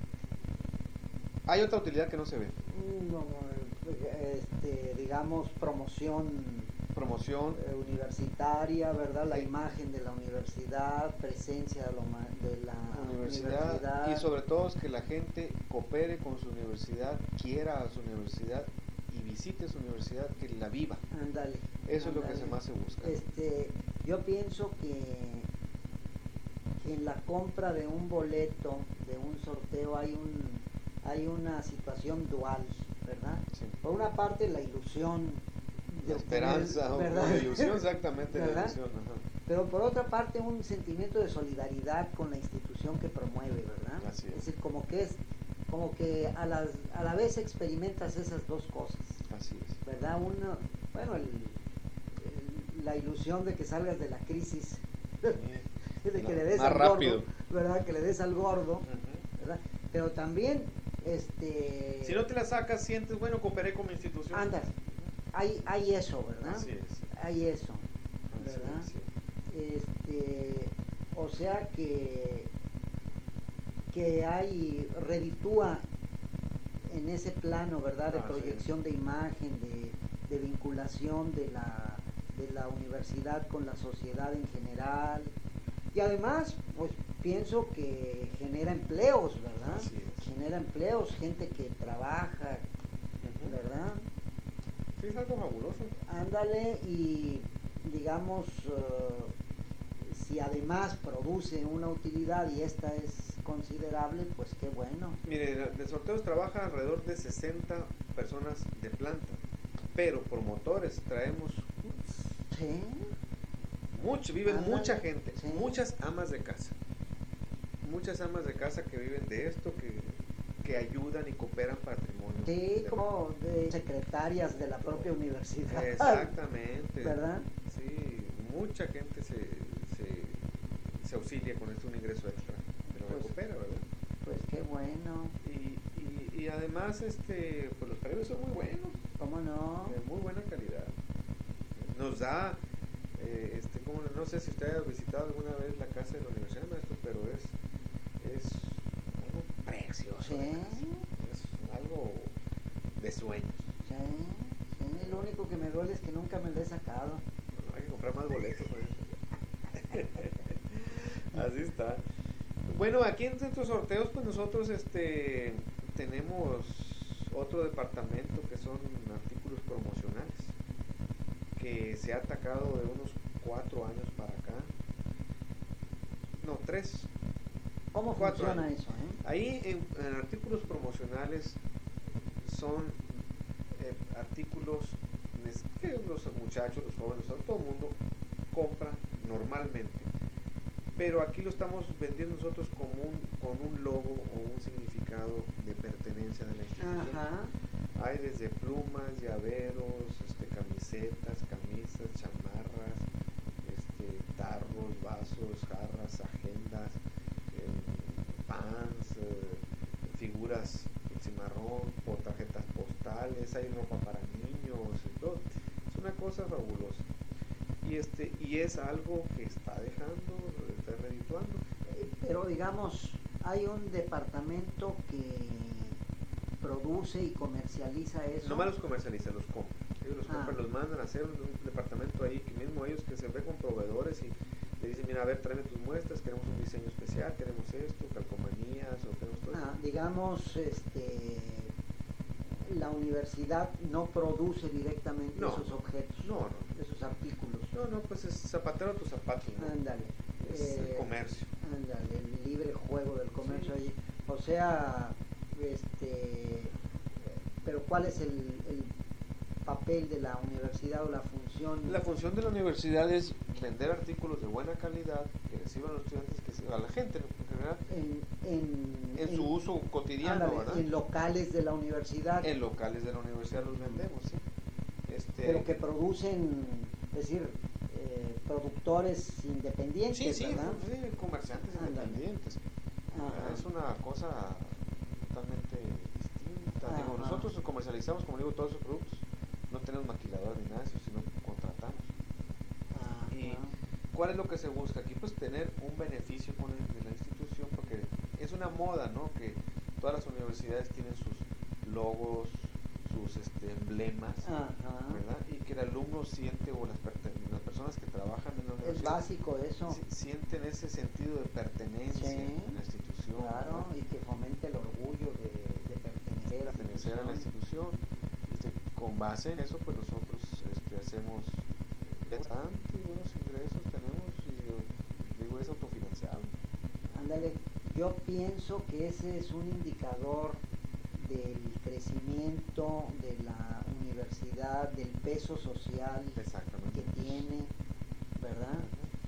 S2: hay otra utilidad que no se ve.
S1: No, este, digamos, promoción,
S2: promoción
S1: eh, universitaria, ¿verdad? La imagen de la universidad, presencia de, lo, de la
S2: universidad, universidad. Y sobre todo es que la gente coopere con su universidad, quiera a su universidad y visite su universidad, que la viva.
S1: Ándale.
S2: Eso
S1: ándale.
S2: es lo que más se busca.
S1: Este, yo pienso que, que en la compra de un boleto, de un sorteo, hay un hay una situación dual, ¿verdad? Sí. Por una parte la ilusión
S2: de la esperanza, obtener, o la ilusión, exactamente, la ilusión, ajá.
S1: Pero por otra parte un sentimiento de solidaridad con la institución que promueve, ¿verdad?
S2: Así es.
S1: Es decir, como que es, como que a la, a la vez experimentas esas dos cosas.
S2: Así es.
S1: ¿Verdad? Uno, bueno, el, el, la ilusión de que salgas de la crisis, sí. de que
S2: no,
S1: le des
S2: más
S1: al
S2: rápido.
S1: gordo, ¿verdad? Que le des al gordo, uh-huh. ¿verdad? Pero también este
S2: si no te la sacas, sientes, bueno, cooperé con mi institución.
S1: Anda, hay, hay eso, ¿verdad?
S2: Así es.
S1: Hay eso, ¿verdad?
S2: Así
S1: es, sí. Este, o sea que que hay, reditúa en ese plano, ¿verdad? De ah, proyección sí. de imagen, de, de vinculación de la, de la universidad con la sociedad en general. Y además, pues pienso que genera empleos, ¿verdad?
S2: Así es.
S1: Genera empleos, gente que trabaja, uh-huh. ¿verdad?
S2: Sí, es algo fabuloso.
S1: Ándale, y digamos, uh, si además produce una utilidad y esta es considerable, pues qué bueno.
S2: Mire, de sorteos trabaja alrededor de sesenta personas de planta, pero promotores traemos...
S1: Sí.
S2: Mucho, viven
S1: Ándale.
S2: mucha gente,
S1: Sí.
S2: muchas amas de casa. Muchas amas de casa que viven de esto, que, que ayudan y cooperan patrimonio.
S1: Sí, de como de secretarias de la propia universidad.
S2: Exactamente.
S1: ¿Verdad?
S2: Sí, mucha gente se, se, se auxilia con este un ingreso extra, pero pues, recupera, ¿verdad?
S1: Pues qué bueno.
S2: Y, y, y además, este, pues los premios son muy buenos.
S1: ¿Cómo no?
S2: De muy buena calidad. Nos da... Eh, este, como, no sé si usted ha visitado alguna vez la casa de la Universidad de Maestros, pero es, es algo precioso.
S1: Sí.
S2: Es algo de sueños.
S1: Sí, sí. Lo único que me duele es que nunca me lo he sacado.
S2: Bueno, hay que comprar más boletos. Así está. Bueno, aquí en Centro Sorteos, pues nosotros este, tenemos otro departamento que son artículos promocionales, que se ha atacado de unos cuatro años para acá. No, tres.
S1: ¿Cómo
S2: cuatro
S1: funciona
S2: años.
S1: eso? Eh?
S2: Ahí en, en artículos promocionales son eh, artículos que los muchachos, los jóvenes, todo el mundo compra normalmente, pero aquí lo estamos vendiendo nosotros como un, con un logo o un significado de pertenencia de la institución.
S1: Ajá.
S2: Hay desde plumas, llaveros, este, camisetas, camisas, chamarras, este, tarros, vasos, jarras, agendas, eh, pans, eh, figuras de cimarrón, por tarjetas postales, hay ropa para niños y todo. Es una cosa fabulosa. Y este y es algo que está dejando, está redituando.
S1: Eh, pero digamos, hay un departamento que produce y comercializa eso.
S2: No más los comercializa, los compra. Ellos los compran,
S1: Ah.
S2: los mandan a hacer un, un departamento ahí, que mismo ellos que se ve con proveedores y le dicen, mira, a ver, tráeme tus muestras, queremos un diseño especial, queremos esto, calcomanías, o queremos todo
S1: Ah,
S2: eso.
S1: digamos, este, la universidad no produce directamente
S2: No.
S1: esos objetos,
S2: No, no.
S1: esos artículos.
S2: No, no, pues es zapatero a tus zapatos, ¿no?
S1: Ándale.
S2: Es el
S1: Eh,
S2: comercio.
S1: Ándale, el libre juego del comercio
S2: Sí.
S1: allí. O sea, este, pero ¿cuál es el, el papel de la universidad o la función?
S2: La función de la universidad es vender artículos de buena calidad que reciban los estudiantes, que se- a la gente en general,
S1: en, en,
S2: en su uso cotidiano,
S1: ándale,
S2: ¿verdad?
S1: en locales de la universidad,
S2: En locales de la universidad los vendemos, sí. Este,
S1: pero que producen, es decir, eh, productores independientes,
S2: sí, sí,
S1: ¿verdad?
S2: sí, comerciantes
S1: Ándale.
S2: independientes.
S1: Ajá.
S2: Es una cosa totalmente distinta.
S1: Ajá.
S2: Digo, nosotros comercializamos, como digo, todos esos productos. No tenemos maquilador ni nada de eso, sino contratamos.
S1: Ajá.
S2: Y ¿cuál es lo que se busca aquí? Pues tener un beneficio con el, de la institución, porque es una moda, ¿no? Que todas las universidades tienen sus logos, sus este, emblemas,
S1: Ajá.
S2: ¿verdad? Y que el alumno siente, o las, perte- las personas que trabajan en la
S1: Es
S2: universidad,
S1: básico eso,
S2: si- sienten ese sentido de pertenencia
S1: Sí.
S2: en la institución,
S1: claro,
S2: ¿no?
S1: y que fomente el orgullo de, de pertenecer a la
S2: Pertenecer a la
S1: institución.
S2: institución. Este, con base en eso, pues nosotros este, hacemos bastante buenos ingresos, tenemos, y digo, es autofinanciable.
S1: Ándale, yo pienso que ese es un indicador del crecimiento de la universidad, del peso social
S2: Exactamente.
S1: que tiene, ¿verdad?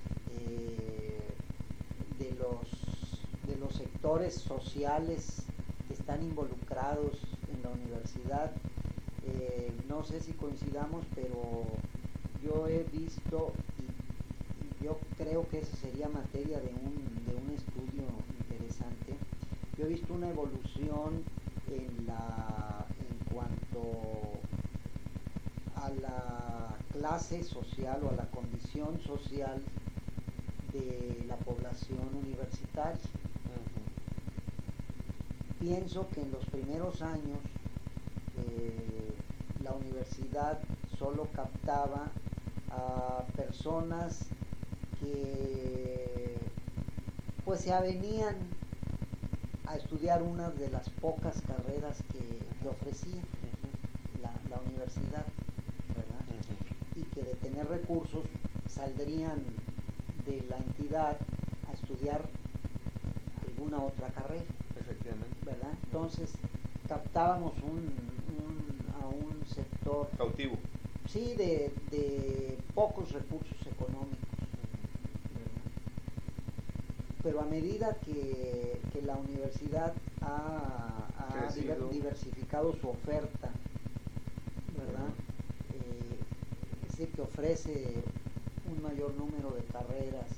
S1: Eh, de los de los sectores sociales que están involucrados en la universidad. Eh, no sé si coincidamos, pero yo he visto y, y yo creo que eso sería materia de un, de un estudio interesante. Yo he visto una evolución en la en cuanto a la clase social o a la condición social de la población universitaria.
S2: Ujú.
S1: Pienso que en los primeros años eh, la universidad solo captaba a personas que pues se avenían a estudiar una de las pocas carreras que, que ofrecía la, la universidad, ¿verdad?
S2: Ujú.
S1: Y que de tener recursos saldrían de la entidad a estudiar alguna otra carrera,
S2: Efectivamente.
S1: ¿verdad? Entonces captábamos un, un- a un sector,
S2: Cautivo.
S1: sí, de, de pocos recursos económicos, ¿verdad? Pero a medida que, que la universidad ha, ha
S2: Crecido.
S1: diver- diversificado su oferta, ¿verdad? Eh, es decir, que ofrece un mayor número de carreras,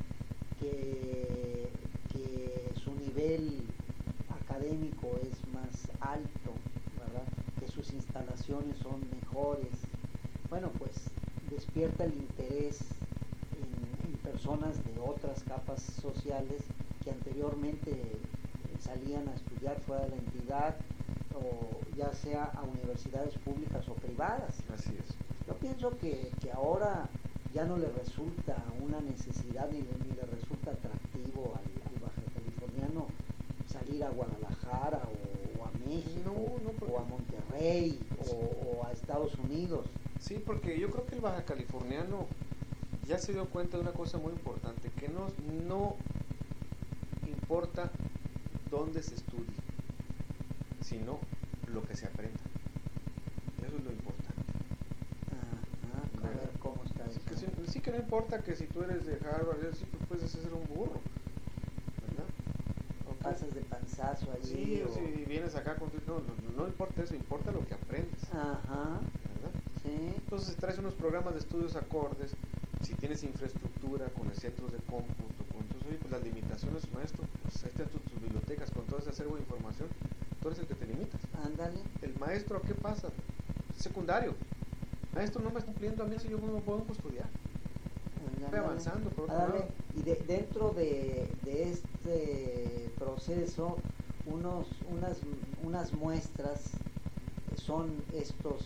S1: que, que su nivel académico es más alto, ¿verdad? Que sus instalaciones son mejores. Bueno, pues despierta el interés en, en personas de otras capas sociales que anteriormente salían a estudiar fuera de la entidad, o ya sea a universidades públicas o privadas.
S2: Así es.
S1: Yo pienso que, que ahora ya no le resulta una necesidad ni, le- ni le resulta atractivo al, al baja californiano salir a Guadalajara o, o a México
S2: No, no, porque-
S1: o a Monterrey o, o a Estados Unidos.
S2: Sí, porque yo creo que el baja californiano ya se dio cuenta de una cosa muy importante, que no, no importa dónde se estudie, sino lo que se aprenda. Eso es
S3: que no importa que si tú eres de Harvard, sí, pues puedes ser un burro, ¿verdad? Okay.
S1: Pasas de panzazo allí.
S3: Sí,
S1: o...
S3: si vienes acá con tu... No, no, no importa eso, importa lo que aprendes.
S1: Ajá.
S3: ¿Verdad?
S1: Sí.
S3: Entonces, si traes unos programas de estudios acordes, si tienes infraestructura con los centros de cómputo, con entonces, oye, pues las limitaciones, maestro, pues ahí están tus, tus bibliotecas con todo ese acervo de información, tú eres el que te limitas.
S1: Ándale.
S3: El maestro, ¿qué pasa? Secundario. Maestro, no me está cumpliendo a mí si yo no puedo estudiar. Estoy avanzando por otro lado.
S1: Y de, dentro de, de este proceso, unos, unas, unas muestras son estos,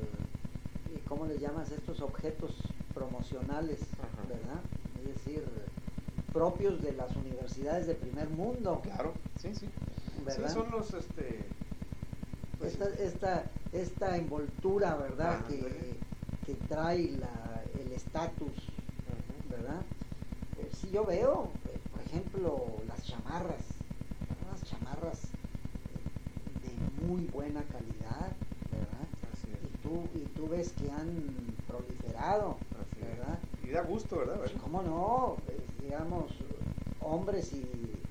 S1: eh, ¿cómo les llamas? Estos objetos promocionales,
S3: Ajá.
S1: ¿verdad? Es decir, propios de las universidades de primer mundo.
S3: Claro, sí, sí.
S1: ¿Verdad?
S3: Sí, son los, este... Pues,
S1: esta, esta, esta envoltura, ¿verdad?
S3: Ah,
S1: que, que trae la, el estatus, ¿verdad? Eh, si yo veo, eh, por ejemplo, las chamarras, unas chamarras eh, de muy buena calidad, ¿verdad?
S3: Así es.
S1: Y tú, y tú ves que han proliferado,
S3: Así
S1: ¿verdad?
S3: es. Y da gusto, ¿verdad?
S1: Pues, ¿cómo no? Pues, digamos, hombres y,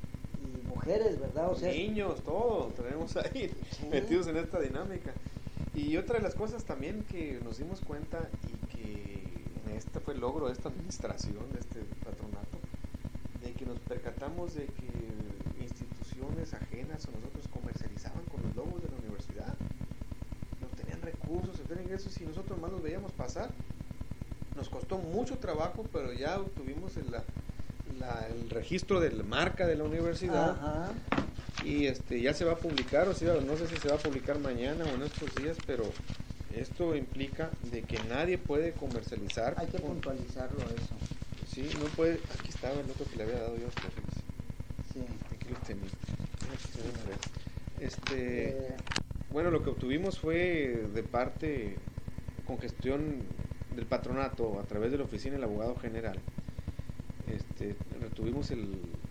S1: y mujeres, ¿verdad? O sea,
S3: niños, todos tenemos ahí
S1: sí.
S3: metidos en esta dinámica. Y otra de las cosas también que nos dimos cuenta y que en este fue el logro de esta administración, de este patronato, de que nos percatamos de que instituciones ajenas a nosotros comercializaban con los logos de la universidad, no tenían recursos, no tenían ingresos y nosotros más los veíamos pasar. Nos costó mucho trabajo, pero ya obtuvimos el, la, la, el registro de la marca de la universidad.
S1: Ajá.
S3: Y este ya se va a publicar, o sea, no sé si se va a publicar mañana o en estos días, pero esto implica de que nadie puede comercializar.
S1: Hay que
S3: con,
S1: puntualizarlo eso.
S3: Sí, no puede. Aquí estaba el otro que le había dado yo a ustedes.
S1: Sí.
S3: Aquí lo tenía. Aquí se ve. Este,
S1: Eh,
S3: bueno, lo que obtuvimos fue de parte con gestión del patronato a través de la oficina del abogado general. Este, retuvimos el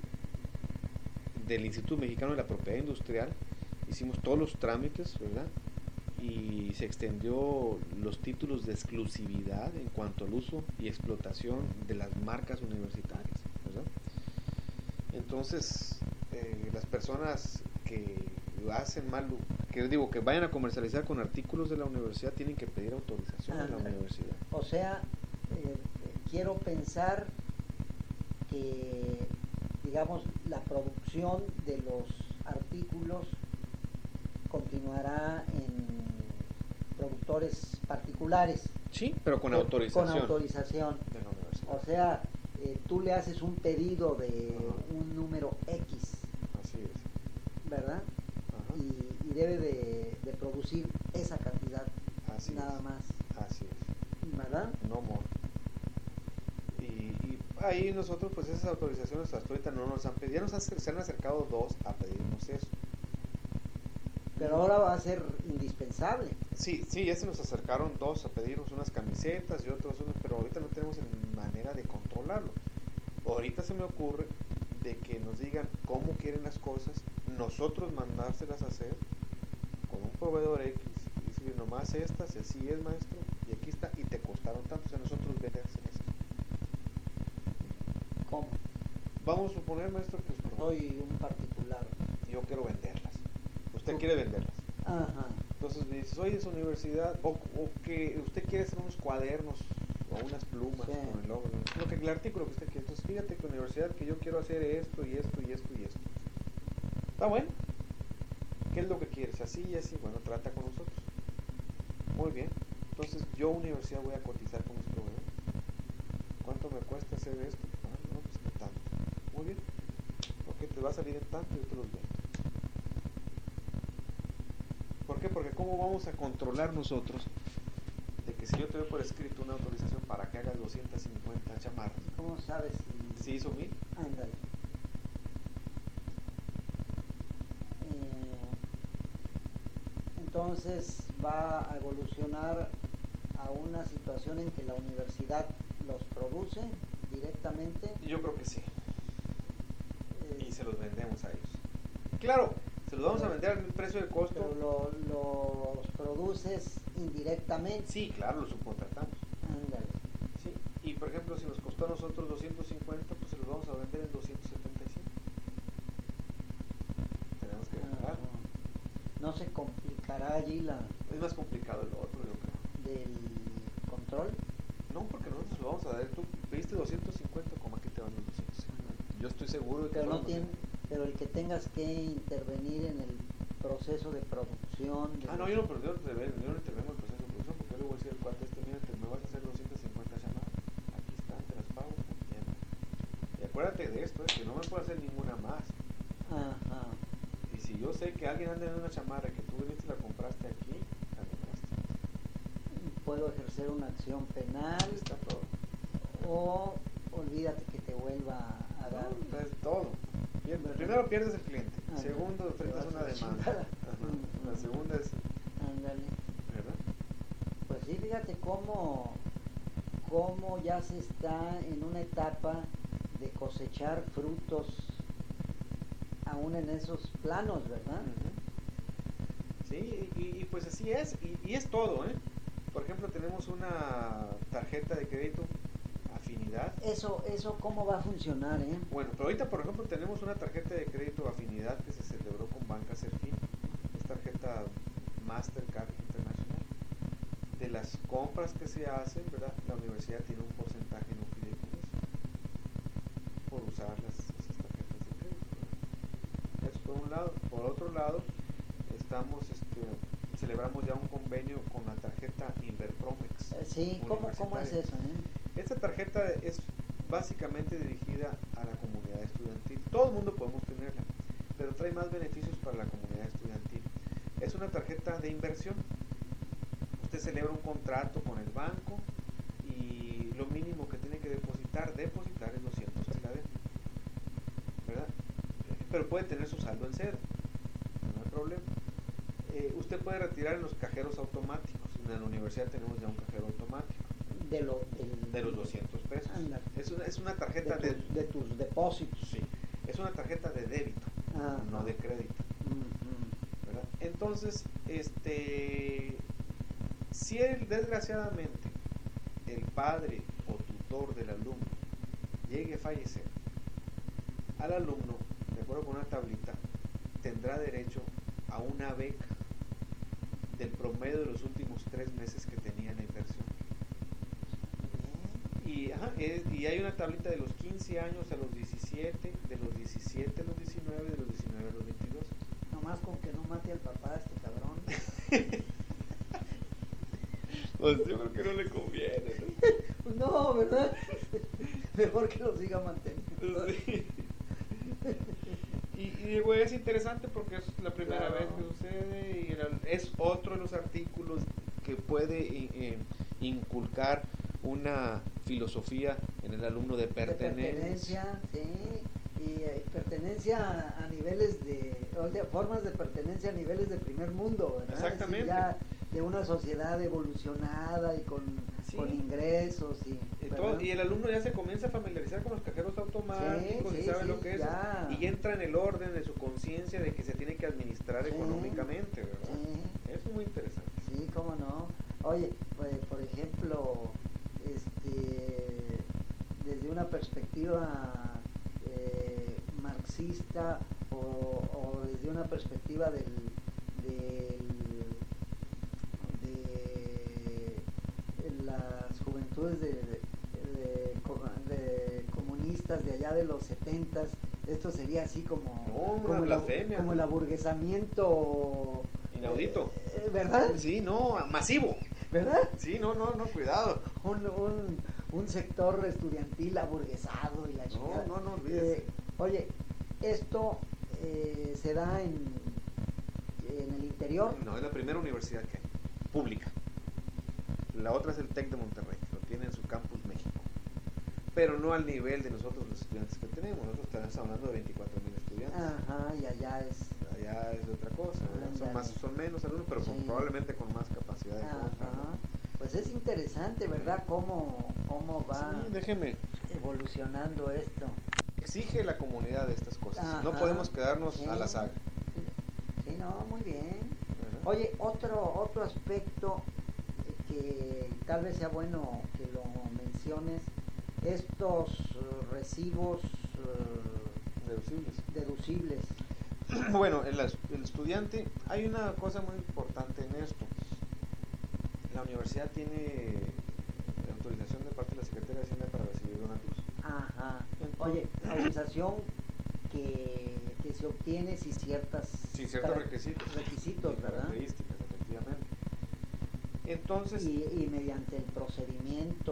S3: del Instituto Mexicano de la Propiedad Industrial, hicimos todos los trámites, ¿verdad? Y se extendió los títulos de exclusividad en cuanto al uso y explotación de las marcas universitarias, ¿verdad? Entonces, eh, las personas que hacen mal, que digo, que vayan a comercializar con artículos de la universidad, tienen que pedir autorización
S1: ah,
S3: a la universidad.
S1: O sea, eh, quiero pensar que, digamos, la producción de los artículos continuará en productores particulares.
S3: Sí, pero con
S1: Con-
S3: autorización.
S1: Con autorización.
S3: de la universidad.
S1: O sea, eh, tú le haces un pedido de
S3: Ajá.
S1: un número X,
S3: Así es.
S1: ¿verdad?
S3: Ajá.
S1: Y, y debe de, de producir esa cantidad,
S3: Así
S1: nada
S3: es.
S1: más,
S3: Así es.
S1: ¿verdad?
S3: No more. Y, y ahí nosotros, pues esas autorizaciones hasta ahorita no nos han pedido. Ya nos han, se han acercado dos a pedirnos eso.
S1: Pero ahora va a ser indispensable.
S3: Sí, sí, ya se nos acercaron dos a pedirnos unas camisetas y otros, unas, pero ahorita no tenemos manera de controlarlo. Ahorita se me ocurre de que nos digan cómo quieren las cosas, nosotros mandárselas a hacer con un proveedor X, y decir nomás estas, y así es, maestro, y aquí está, y te costaron tanto, o sea, nosotros vendérselas.
S1: ¿Cómo?
S3: Vamos a suponer, maestro, que pues,
S1: Soy un particular.
S3: yo quiero venderlas, usted
S1: Tú-
S3: quiere venderlas.
S1: Ajá.
S3: Entonces me dices, oye, es universidad, o, o que usted quiere hacer unos cuadernos o unas plumas
S1: Sí.
S3: con el logo, lo que, el artículo que usted quiere. Entonces fíjate que universidad que yo quiero hacer esto y esto y esto y esto. Está bueno. ¿Qué es lo que quieres? Así y así. Bueno, trata con nosotros. Muy bien. Entonces yo universidad voy a cotizar con mis proveedores. ¿Cuánto me cuesta hacer esto? Ah, no, pues que tanto. Muy bien. Ok, te va a salir en tanto y yo te los vendo. ¿Por qué? Porque ¿cómo vamos a controlar nosotros de que si yo te doy por escrito una autorización para que hagas doscientas cincuenta chamarras,
S1: ¿Cómo sabes si...
S3: si hizo mil?
S1: Ándale. Eh, entonces va a evolucionar a una situación en que la universidad los produce directamente.
S3: Yo creo que sí.
S1: eh,
S3: Y se los vendemos a ellos. Claro, se los vamos a vender al precio de costo.
S1: pero lo- los produces indirectamente.
S3: Sí, claro, los subcontratamos.
S1: Ándale.
S3: Sí.
S2: y por ejemplo, si nos costó a nosotros doscientos cincuenta, pues se los vamos a vender en doscientos setenta y cinco. Tenemos que ganar.
S1: No se complicará allí la
S2: Es más complicado el otro, yo creo.
S1: del control.
S2: No, porque nosotros lo vamos a dar. Tú pediste doscientos cincuenta, como aquí te van los doscientos cincuenta. Yo estoy seguro de que
S1: Pero
S2: lo
S1: no
S2: vamos a
S1: tiene,
S2: hacer.
S1: pero el que tengas que intervenir en el proceso de producción. de
S2: Ah, no,
S1: los-
S2: yo no, pero yo no intervengo, yo no intervengo en el proceso de producción, porque yo le voy a decir al cuate este, mira, te, me vas a hacer doscientas cincuenta llamadas. Aquí están, te las pago. Bien. Y acuérdate de esto, es que no me puedo hacer ninguna más.
S1: Ajá.
S2: Y si yo sé que alguien anda en una chamarra que tú viniste y la compraste aquí, la compraste.
S1: Puedo ejercer una acción penal
S2: Ahí está todo.
S1: o olvídate que te vuelva a dar.
S2: No, es todo. Bien,
S1: ¿Verdad?
S2: primero pierdes el cliente.
S1: Ah,
S2: Segundo,
S1: te
S2: enfrentas
S1: vas
S2: una
S1: a la
S2: demanda.
S1: chingada.
S2: Ajá.
S1: Mm,
S2: La
S1: mm.
S2: segunda es,
S1: Ándale.
S2: ¿verdad?
S1: Pues sí, fíjate cómo, cómo ya se está en una etapa de cosechar frutos aún en esos planos, ¿verdad?
S2: Ujú. Sí, y, y pues así es, y, y es todo, ¿eh? Por ejemplo, tenemos una tarjeta de crédito Afinidad.
S1: Eso, eso cómo va a funcionar, ¿eh?
S2: Bueno, pero ahorita, por ejemplo, tenemos una tarjeta de crédito Afinidad que se celebró con Banca Serfín. Es tarjeta Mastercard Internacional. De las compras que se hacen, ¿verdad? La universidad tiene un porcentaje en un fideicomiso por usar las, esas tarjetas de crédito, ¿verdad? Eso por un lado. Por otro lado, estamos, este, celebramos ya un convenio con la tarjeta Inverpromex.
S1: Eh, Sí, ¿cómo, cómo es
S2: universitaria.
S1: eso, eh?
S2: Esta tarjeta es básicamente dirigida a la comunidad estudiantil. Todo el mundo podemos tenerla, pero trae más beneficios para la comunidad estudiantil. Es una tarjeta de inversión. Usted celebra un contrato con el banco y lo mínimo que tiene que depositar, depositar es doscientos de la deuda, ¿verdad? Pero puede tener su saldo en cero, no hay problema. Eh, usted puede retirar en los cajeros automáticos. En la universidad tenemos ya un cajero automático.
S1: De, lo, del-
S2: De los doscientos pesos.
S1: Ándale.
S2: Es una, es una
S1: de,
S2: tarjeta de,
S1: tus, de tus depósitos.
S2: sí, es una tarjeta de débito,
S1: Ah,
S2: no de crédito,
S1: Ujú.
S2: ¿verdad? Entonces, este, si él, desgraciadamente el padre o tutor del alumno llegue a fallecer, al alumno, de acuerdo con una tablita, tendrá derecho a una beca del promedio de los últimos tres meses que tenía en la inversión. Y, ajá, es- y hay una tablita de los quince años a los diecisiete, de los diecisiete a los diecinueve, de los diecinueve a los veintidós.
S1: Nomás con que no mate al papá este cabrón.
S2: Pues yo creo que no le conviene,
S1: Pues no, ¿verdad? Mejor que lo siga manteniendo.
S2: ¿no? Sí. Y, y güey, es interesante porque es la primera
S1: Claro.
S2: vez que sucede y era- es otro de los artículos que puede eh, eh, inculcar una filosofía en el alumno de
S1: De
S2: pertenencia.
S1: pertenencia, sí. Y eh, pertenencia a, a niveles de, o sea, formas de pertenencia a niveles de primer mundo, ¿verdad?
S2: Exactamente.
S1: Es decir, ya de una sociedad evolucionada y con,
S2: Sí.
S1: con ingresos y,
S2: Y,
S1: ¿verdad?
S2: todo- y el alumno ya se comienza a familiarizar con los cajeros automáticos
S1: Sí,
S2: y
S1: sí,
S2: sabe
S1: sí,
S2: lo que es.
S1: ya.
S2: Y entra en el orden de su conciencia de que se tiene que administrar
S1: Sí,
S2: económicamente, ¿verdad?
S1: sí.
S2: Eso es muy interesante.
S1: Sí, cómo no. Oye, pues, por ejemplo, este, desde una perspectiva eh, marxista o, o desde una perspectiva del, del de las juventudes de, de, co- de comunistas de allá de los setentas, esto sería así como,
S2: No, una
S1: como, el, abu-
S2: blasfemia.
S1: como el aburguesamiento
S2: Inaudito.
S1: eh, ¿verdad?
S2: Sí, no, masivo.
S1: ¿Verdad?
S2: Sí, no, no, no, cuidado.
S1: Un, un, un sector estudiantil aburguesado y la
S2: No,
S1: chingada.
S2: no, no olvides.
S1: Eh, oye, esto eh, se da en, en el interior.
S2: No, es la primera universidad que hay, pública. La otra es el TEC de Monterrey, que lo tiene en su campus México. Pero no al nivel de nosotros los estudiantes que tenemos. Nosotros estamos hablando de veinticuatro mil estudiantes.
S1: Ajá, y allá es.
S2: Allá es de otra cosa, ¿verdad? Son,
S1: Ándale.
S2: más, son menos alumnos, pero con-
S1: Sí.
S2: probablemente con más capacidad de compra,
S1: Ajá.
S2: ¿no?
S1: Pues es interesante, ¿verdad? Cómo, cómo va
S2: Sí, déjeme.
S1: evolucionando esto.
S2: Exige la comunidad de estas cosas. No
S1: Ajá.
S2: podemos quedarnos
S1: Sí.
S2: a la saga.
S1: Sí, no, muy bien.
S2: ¿verdad?
S1: Oye, otro, otro aspecto eh, que tal vez sea bueno que lo menciones estos uh, recibos uh,
S3: Deducibles.
S1: deducibles.
S3: Bueno, el, el estudiante, hay una cosa muy importante en esto. La universidad tiene autorización de parte de la Secretaría de Hacienda para recibir donativos.
S1: Ajá. Oye, autorización que, que se obtiene si ciertas
S3: Sí, ciertos
S1: cara-
S3: requisitos.
S1: requisitos,
S3: y
S1: ¿verdad?
S3: características, efectivamente. Entonces,
S1: Y, y mediante el procedimiento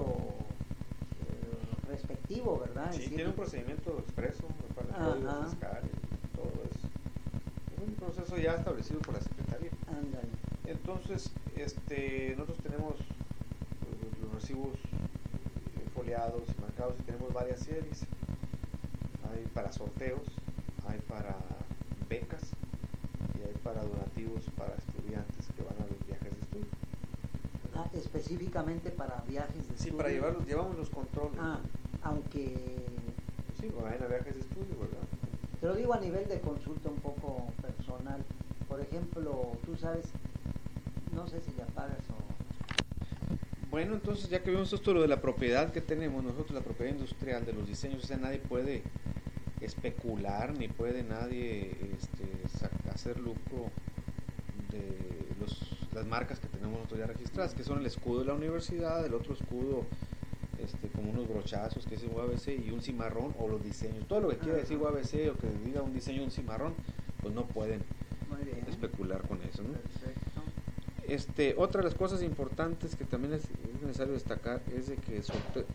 S1: eh, respectivo, ¿verdad? Es
S3: sí,
S1: decir,
S3: tiene un procedimiento expreso para el código
S1: Ajá.
S3: fiscal y todo eso. Es un proceso ya establecido por la Secretaría.
S1: ándale.
S3: Entonces, este, nosotros tenemos eh, los recibos eh, foliados y marcados y tenemos varias series. Hay para sorteos, hay para becas y hay para donativos para estudiantes que van a los viajes de estudio.
S1: Ah, específicamente para viajes de
S3: Sí,
S1: estudio.
S3: para llevarlos, llevamos los controles.
S1: Ah, aunque
S3: Sí, vayan a viajes de estudio, ¿verdad?
S1: te lo digo a nivel de consulta un poco personal. Por ejemplo, tú sabes, no sé si ya pagas o...
S3: Bueno, entonces ya que vimos esto lo de la propiedad que tenemos nosotros, la propiedad industrial de los diseños, o sea, nadie puede especular ni puede nadie este, sa- hacer lucro de los, las marcas que tenemos nosotros ya registradas, que son el escudo de la universidad, el otro escudo este, como unos brochazos que es U A B C y un cimarrón o los diseños, todo lo que quiera decir U A B C o que diga un diseño un cimarrón, pues no pueden
S1: Muy bien.
S3: especular con eso, ¿no?
S1: Perfecto.
S3: Este, otra de las cosas importantes que también es, es necesario destacar es de que sorte-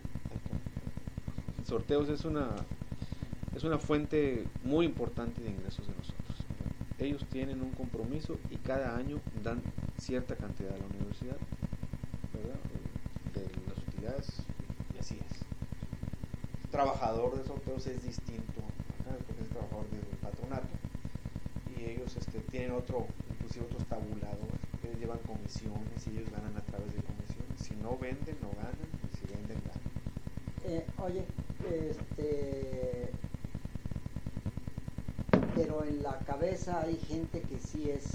S3: sorteos es una es una fuente muy importante de ingresos de nosotros. Ellos tienen un compromiso y cada año dan cierta cantidad a la universidad, ¿verdad? De las utilidades y así es. Trabajador de sorteos es distinto, ajá, porque es trabajador del patronato y ellos este, tienen otro, inclusive otros tabuladores, porque ellos llevan comisiones y ellos ganan a través de comisiones. Si no venden, no ganan, y si venden, ganan.
S1: Eh, oye, este... pero en la cabeza hay gente que sí es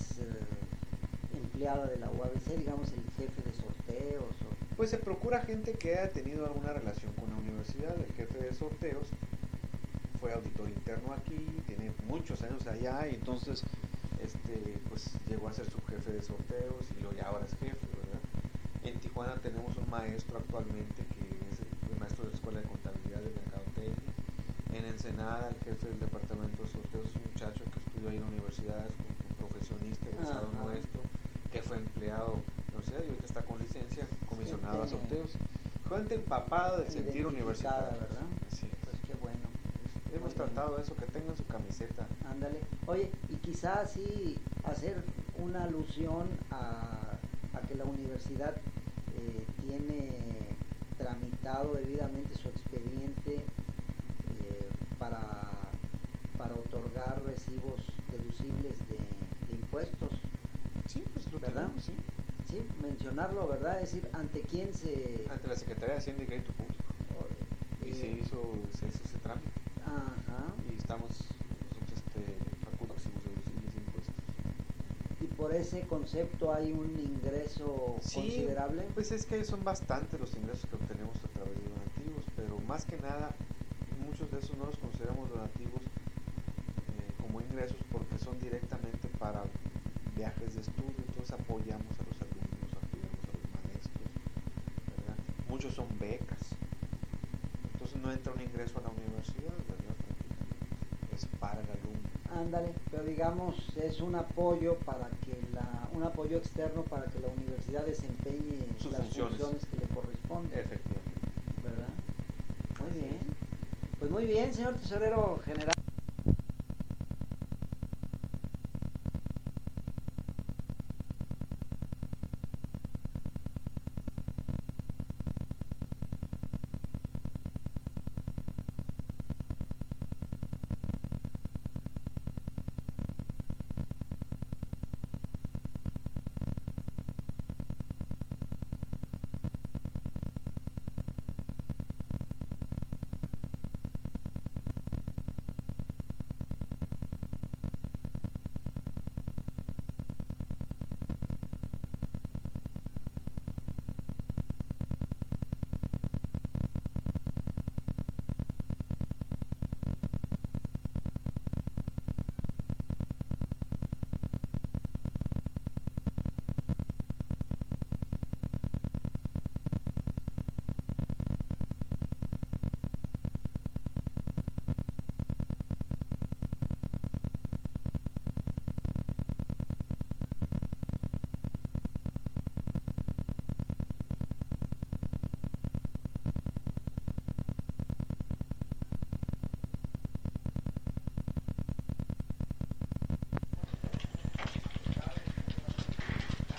S1: eh, empleada de la U A B C, digamos el jefe de sorteos o...
S3: Pues se procura gente que haya tenido alguna relación con la universidad. El jefe de sorteos fue auditor interno aquí, tiene muchos años allá y entonces este, pues llegó a ser subjefe de sorteos y luego ya ahora es jefe, ¿verdad? En Tijuana tenemos un maestro actualmente que es el maestro de la Escuela de Contabilidad de Mercadotecnia. En Ensenada, el jefe del departamento de sorteos es un muchacho que estudió ahí en la universidad, es un profesionista egresado
S1: Ajá.
S3: nuestro, que fue empleado en la universidad y ahorita está con licencia, comisionado a
S1: Gente
S3: sorteos. Gente empapada del sentir
S1: identificada,
S3: universitario.
S1: ¿verdad?
S3: Sí.
S1: Pues qué bueno.
S3: Hemos
S1: Muy bien.
S3: tratado eso, que tengan su camiseta.
S1: Ándale. Oye, y quizás sí hacer una alusión a, a que la universidad eh, tiene tramitado debidamente su expediente eh, para, para otorgar recibos deducibles de, de impuestos,
S3: Sí, pues lo
S1: ¿verdad?
S3: tenemos, sí.
S1: Sí, mencionarlo, ¿verdad? Es decir, ante quién se...
S3: Ante la Secretaría de Hacienda y Crédito Público. Y
S1: eh,
S3: se hizo, se hizo ese trámite.
S1: Ajá.
S3: Y estamos nosotros este, facultados deducibles de impuestos.
S1: Y por ese concepto hay un ingreso considerable.
S3: Pues es que son bastantes los ingresos que obtenemos a través de donativos, pero más que nada, muchos de esos no los consideramos donativos eh, como ingresos porque son directamente para viajes de estudio, entonces apoyamos a los alumnos, apoyamos a los maestros, ¿verdad? Muchos son becas, entonces no entra un ingreso a la universidad, ¿verdad? Es para el alumno.
S1: Ándale, pero digamos es un apoyo para que la, un apoyo externo para que la universidad desempeñe
S3: Sus
S1: las
S3: funciones.
S1: funciones que le corresponden,
S3: Efectivamente.
S1: ¿verdad? Muy
S3: Así
S1: bien.
S3: es.
S1: Pues muy bien, señor tesorero general.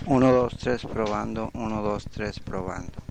S4: uno, dos, tres, probando. uno, dos, tres, probando.